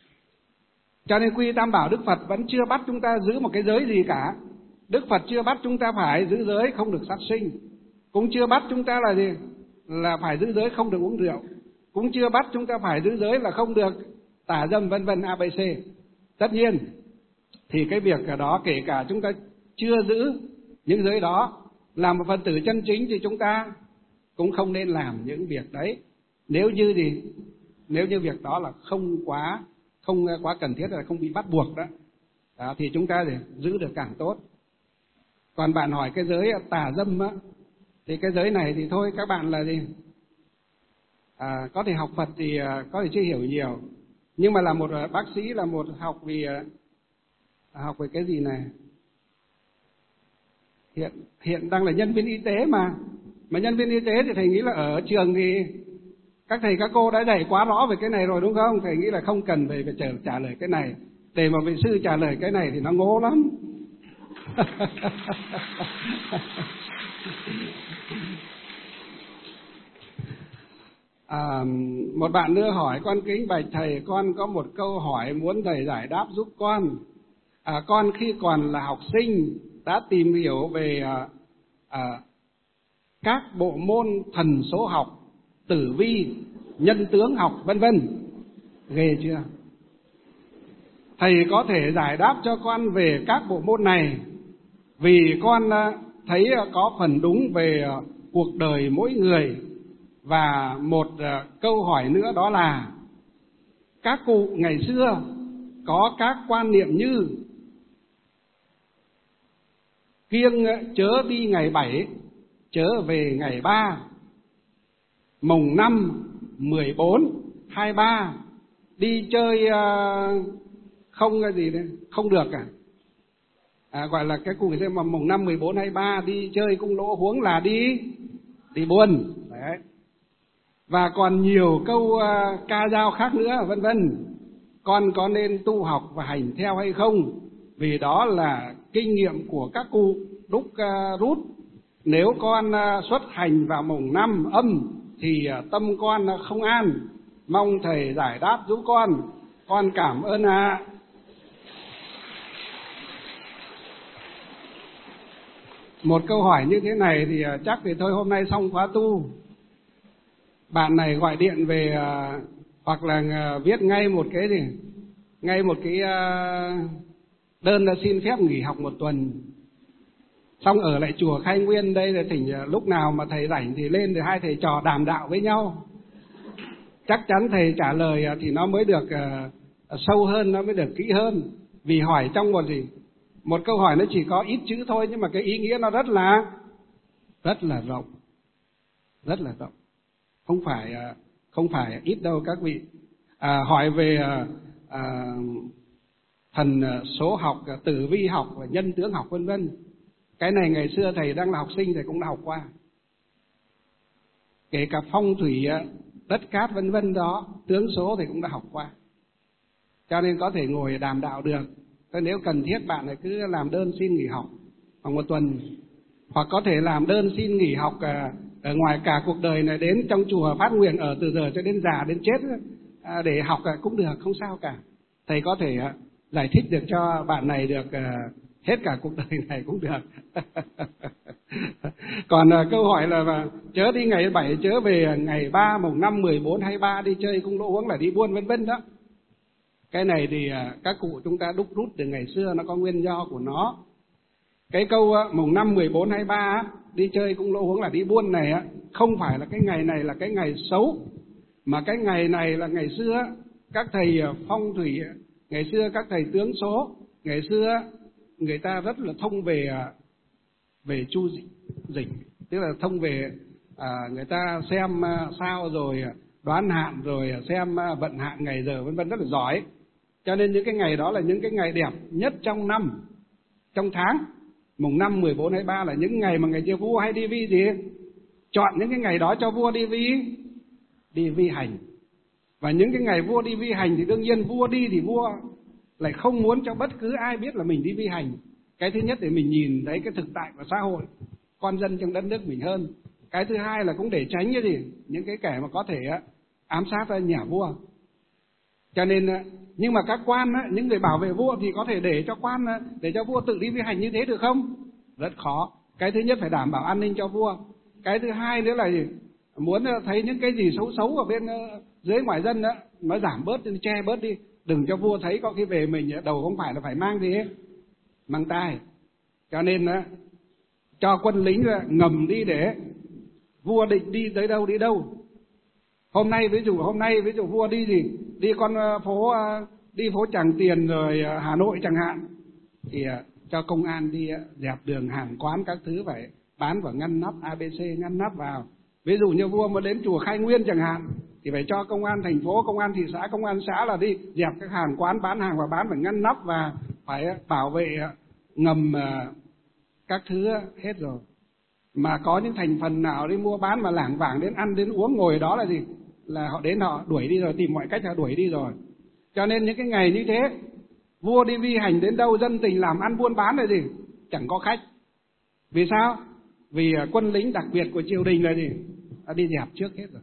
Cho nên quy tam bảo Đức Phật vẫn chưa bắt chúng ta giữ một cái giới gì cả. Đức Phật chưa bắt chúng ta phải giữ giới không được sát sinh, cũng chưa bắt chúng ta là gì? Là phải giữ giới không được uống rượu, cũng chưa bắt chúng ta phải giữ giới là không được tà dâm vân vân a bê xê. Tất nhiên thì cái việc đó kể cả chúng ta chưa giữ những giới đó, làm một Phật tử chân chính thì chúng ta cũng không nên làm những việc đấy. Nếu như gì? Nếu như việc đó là không quá không quá cần thiết, là không bị bắt buộc đó, đó thì chúng ta để giữ được càng tốt. Còn bạn hỏi cái giới tà dâm á, thì cái giới này thì thôi các bạn là gì? À, có thể học Phật thì có thể chưa hiểu nhiều, nhưng mà là một bác sĩ, là một học vì học về cái gì này, hiện hiện đang là nhân viên y tế mà mà nhân viên y tế thì thầy nghĩ là ở trường thì các thầy các cô đã dạy quá rõ về cái này rồi đúng không? Thầy nghĩ là không cần phải, phải trả, trả lời cái này. Để mà vị sư trả lời cái này thì nó ngố lắm. À, một bạn nữa hỏi: con kính bạch thầy, con có một câu hỏi muốn thầy giải đáp giúp con. À, con khi còn là học sinh đã tìm hiểu về à, à, các bộ môn thần số học, tử vi, nhân tướng học vân vân. Ghê chưa? Thầy có thể giải đáp cho con về các bộ môn này, vì con thấy có phần đúng về cuộc đời mỗi người. Và một câu hỏi nữa đó là: các cụ ngày xưa có các quan niệm như kiêng chớ đi ngày bảy, chớ về ngày ba, mùng năm, mười bốn, hai ba, đi chơi không cái gì đấy, không được à? À, gọi là cái cụ mà mùng năm, mười bốn, hai ba đi chơi cũng lỗ, huống là đi đi buồn đấy. Và còn nhiều câu uh, ca dao khác nữa vân vân. Con có nên tu học và hành theo hay không? Vì đó là kinh nghiệm của các cụ đúc uh, rút. Nếu con uh, xuất hành vào mùng năm âm thì uh, tâm con uh, không an. Mong thầy giải đáp giúp con. Con cảm ơn ạ. À. Một câu hỏi như thế này thì uh, chắc thì thôi hôm nay xong khóa tu. Bạn này gọi điện về uh, hoặc là uh, viết ngay một cái gì, ngay một cái uh, đơn là xin phép nghỉ học một tuần, xong ở lại chùa Khai Nguyên đây, là thỉnh uh, lúc nào mà thầy rảnh thì lên để hai thầy trò đàm đạo với nhau. Chắc chắn thầy trả lời uh, thì nó mới được uh, sâu hơn, nó mới được kỹ hơn. Vì hỏi trong một gì, một câu hỏi nó chỉ có ít chữ thôi, nhưng mà cái ý nghĩa nó rất là rất là rộng, rất là rộng. Không phải không phải ít đâu các vị. À, hỏi về à, thần số học, tử vi học và nhân tướng học vân vân. Cái này ngày xưa thầy đang là học sinh thầy cũng đã học qua. Kể cả phong thủy, đất cát vân vân đó, tướng số thầy cũng đã học qua. Cho nên có thể ngồi đàm đạo được. Thế nếu cần thiết bạn cứ làm đơn xin nghỉ học khoảng một tuần, hoặc có thể làm đơn xin nghỉ học ở ngoài cả cuộc đời này đến trong chùa phát nguyện ở từ giờ cho đến già đến chết à, để học cũng được, không sao cả. Thầy có thể à, giải thích được cho bạn này được à, hết cả cuộc đời này cũng được. Còn à, câu hỏi là mà, chớ đi ngày bảy chớ về ngày ba mùng năm mười bốn hai ba đi chơi cung lỗ uống là đi buôn vân vân đó. Cái này thì à, các cụ chúng ta đúc rút từ ngày xưa, nó có nguyên do của nó. Cái câu à, mùng năm mười bốn hai ba đi chơi cung lỗ uống là đi buôn này á, không phải là cái ngày này là cái ngày xấu, mà cái ngày này là ngày xưa các thầy phong thủy, ngày xưa các thầy tướng số, ngày xưa người ta rất là thông về về chu dịch, tức là thông về à, người ta xem sao rồi đoán hạn rồi xem vận hạn ngày giờ vân vân rất là giỏi. Cho nên những cái ngày đó là những cái ngày đẹp nhất trong năm, trong tháng. Mùng năm, mười bốn, hai mươi ba là những ngày mà ngày kia vua hay đi vi gì, chọn những cái ngày đó cho vua đi vi, đi vi hành. Và những cái ngày vua đi vi hành thì đương nhiên vua đi thì vua lại không muốn cho bất cứ ai biết là mình đi vi hành. Cái thứ nhất để mình nhìn thấy cái thực tại của xã hội, con dân trong đất nước mình hơn. Cái thứ hai là cũng để tránh cái gì, những cái kẻ mà có thể ám sát ra nhà vua. Cho nên, nhưng mà các quan, những người bảo vệ vua thì có thể để cho quan, để cho vua tự đi vi hành như thế được không? Rất khó. Cái thứ nhất phải đảm bảo an ninh cho vua. Cái thứ hai nữa là gì? Muốn thấy những cái gì xấu xấu ở bên dưới ngoài dân đó, nó giảm bớt, che bớt đi. Đừng cho vua thấy có khi về mình đầu không phải là phải mang gì hết, mang tai. Cho nên cho quân lính ngầm đi để vua định đi tới đâu đi đâu. Hôm nay ví dụ hôm nay ví dụ vua đi gì, đi con phố, đi phố Tràng Tiền rồi Hà Nội chẳng hạn, thì cho công an đi dẹp đường hàng quán các thứ phải bán và ngăn nắp a bê xê, ngăn nắp vào. Ví dụ như vua mà đến chùa Khai Nguyên chẳng hạn thì phải cho công an thành phố, công an thị xã, công an xã là đi dẹp các hàng quán bán hàng và bán phải ngăn nắp và phải bảo vệ ngầm các thứ hết rồi. Mà có những thành phần nào đi mua bán mà lảng vảng đến ăn đến uống ngồi đó là gì, là họ đến họ đuổi đi rồi, tìm mọi cách họ đuổi đi rồi. Cho nên những cái ngày như thế, vua đi vi hành đến đâu dân tình làm ăn buôn bán là gì, chẳng có khách. Vì sao? Vì quân lính đặc biệt của triều đình là gì, đã đi dẹp trước hết rồi.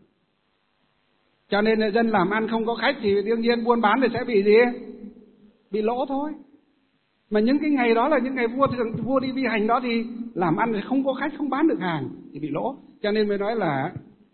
Cho nên là dân làm ăn không có khách thì đương nhiên buôn bán thì sẽ bị gì, bị lỗ thôi. Mà những cái ngày đó là những ngày vua thường vua đi vi hành đó thì làm ăn thì không có khách, không bán được hàng thì bị lỗ. Cho nên mới nói là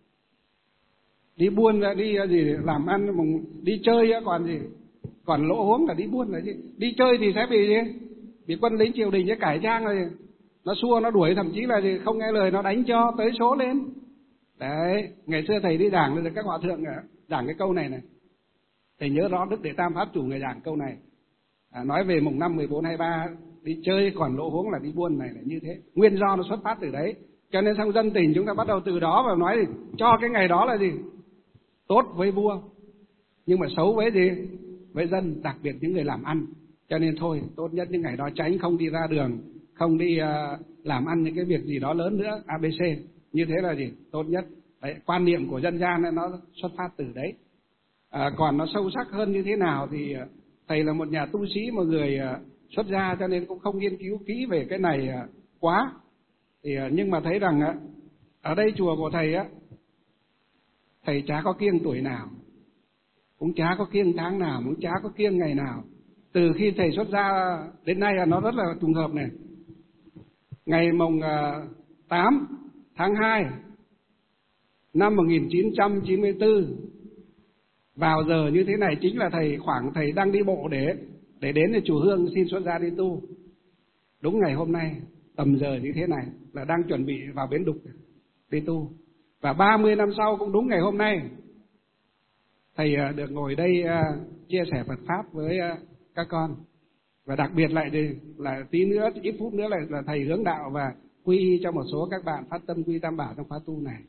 đi buôn ra đi gì làm ăn, đi chơi còn gì, còn lỗ huống là đi buôn là gì. Đi chơi thì sẽ bị gì, bị quân lính triều đình cái cải trang rồi nó xua nó đuổi, thậm chí là gì không nghe lời nó đánh cho tới số lên. Đấy, ngày xưa thầy đi giảng là các hòa thượng giảng cái câu này này, thầy nhớ rõ Đức Đệ Tam Pháp Chủ ngày giảng câu này, à, nói về mùng năm, mười bốn, hai mươi ba đi chơi còn lỗ huống là đi buôn này là như thế. Nguyên do nó xuất phát từ đấy. Cho nên xong dân tình chúng ta bắt đầu từ đó và nói gì, cho cái ngày đó là gì, tốt với vua nhưng mà xấu với gì, với dân, đặc biệt những người làm ăn. Cho nên thôi tốt nhất những ngày đó tránh, không đi ra đường, không đi uh, làm ăn những cái việc gì đó lớn nữa, a bê xê. Như thế là gì, tốt nhất. Đấy, quan niệm của dân gian nó xuất phát từ đấy. À, còn nó sâu sắc hơn như thế nào thì uh, thầy là một nhà tu sĩ, một người uh, xuất gia, cho nên cũng không nghiên cứu kỹ về cái này uh, quá. Thì uh, nhưng mà thấy rằng uh, ở đây chùa của thầy á, uh, thầy chả có kiêng tuổi nào, cũng chả có kiêng tháng nào, cũng chả có kiêng ngày nào. Từ khi thầy xuất gia đến nay là nó rất là trùng hợp này. Ngày mùng tám tháng hai năm một nghìn chín trăm chín mươi tư, vào giờ như thế này chính là thầy khoảng thầy đang đi bộ để để đến để chùa Hương xin xuất gia đi tu. Đúng ngày hôm nay tầm giờ như thế này là đang chuẩn bị vào Bến Đục đi tu. Và ba mươi năm sau cũng đúng ngày hôm nay thầy được ngồi đây chia sẻ Phật pháp với các con. Và đặc biệt lại thì là tí nữa, ít phút nữa là, là thầy hướng đạo và quy y cho một số các bạn phát tâm quy tam bảo trong khóa tu này.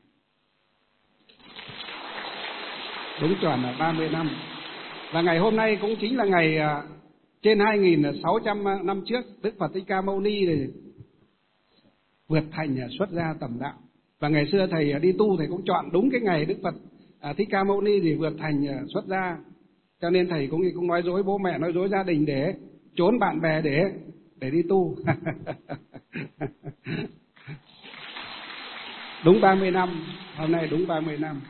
Đúng chuẩn là ba mươi năm. Và ngày hôm nay cũng chính là ngày trên hai nghìn sáu trăm năm trước Đức Phật Thích Ca Mâu Ni thì vượt thành xuất gia tầm đạo. Và ngày xưa thầy đi tu thầy cũng chọn đúng cái ngày Đức Phật Thích Ca Mâu Ni thì vượt thành xuất gia. Cho nên thầy cũng cũng nói dối bố mẹ, nói dối gia đình để trốn bạn bè để để đi tu. đúng ba mươi năm, hôm nay đúng ba mươi năm.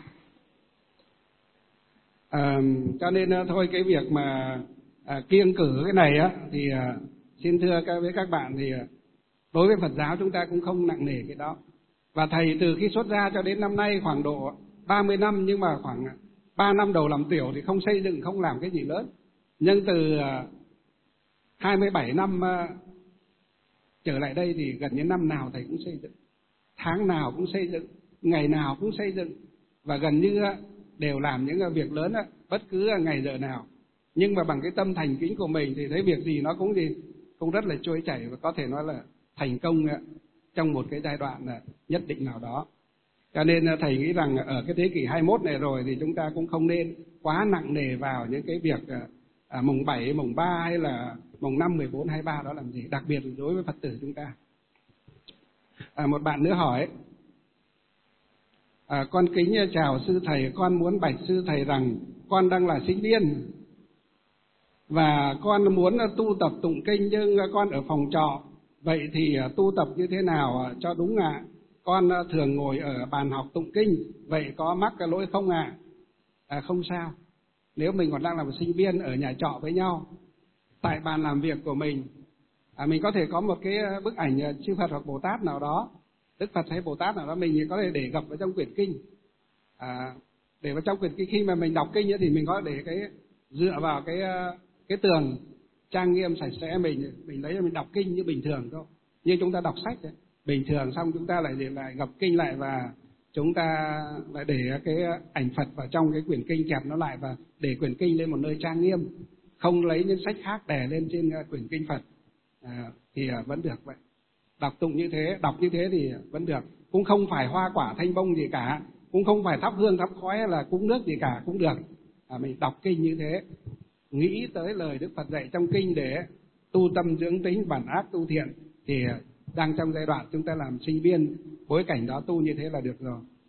À, cho nên thôi cái việc mà à, kiêng cử cái này á thì à, xin thưa các với các bạn thì à, đối với Phật giáo chúng ta cũng không nặng nề cái đó. Và thầy từ khi xuất gia cho đến năm nay khoảng độ ba mươi năm, nhưng mà khoảng ba năm đầu làm tiểu thì không xây dựng, không làm cái gì lớn. Nhưng từ à, hai mươi bảy năm à, trở lại đây thì gần như năm nào thầy cũng xây dựng, tháng nào cũng xây dựng, ngày nào cũng xây dựng, và gần như đều làm những việc lớn bất cứ ngày giờ nào. Nhưng mà bằng cái tâm thành kính của mình thì thấy việc gì nó cũng gì cũng rất là trôi chảy, và có thể nói là thành công trong một cái giai đoạn nhất định nào đó. Cho nên thầy nghĩ rằng ở cái thế kỷ hai mươi mốt này rồi thì chúng ta cũng không nên quá nặng nề vào những cái việc à, mùng bảy, mùng ba hay là mùng năm, mười bốn, hai mươi ba đó làm gì, đặc biệt đối với Phật tử chúng ta. À, một bạn nữa hỏi: à, con kính chào sư thầy, con muốn bạch sư thầy rằng con đang là sinh viên và con muốn tu tập tụng kinh, nhưng con ở phòng trọ, vậy thì tu tập như thế nào cho đúng ạ? À? Con thường ngồi ở bàn học tụng kinh, vậy có mắc cái lỗi không ạ? À? À, không sao. Nếu mình còn đang là một sinh viên ở nhà trọ với nhau, tại bàn làm việc của mình, à, mình có thể có một cái bức ảnh chư Phật hoặc Bồ Tát nào đó, Đức Phật hay Bồ Tát nào đó, mình có thể để gập vào trong quyển kinh. À, để vào trong quyển kinh, khi mà mình đọc kinh ấy, thì mình có để cái dựa vào cái cái tường trang nghiêm sạch sẽ, mình mình lấy mình đọc kinh như bình thường thôi, như chúng ta đọc sách ấy. Bình thường, xong chúng ta lại để lại gập kinh lại, và chúng ta lại để cái ảnh Phật vào trong cái quyển kinh, kẹp nó lại và để quyển kinh lên một nơi trang nghiêm, không lấy những sách khác đè lên trên quyển kinh Phật, à, thì vẫn được vậy. Đọc tụng như thế, đọc như thế thì vẫn được, cũng không phải hoa quả thanh bông gì cả, cũng không phải thắp hương thắp khói hay là cúng nước gì cả, cũng được. À, mình đọc kinh như thế, nghĩ tới lời Đức Phật dạy trong kinh để tu tâm dưỡng tính, bản ác tu thiện, thì đang trong giai đoạn chúng ta làm sinh viên, bối cảnh đó tu như thế là được rồi.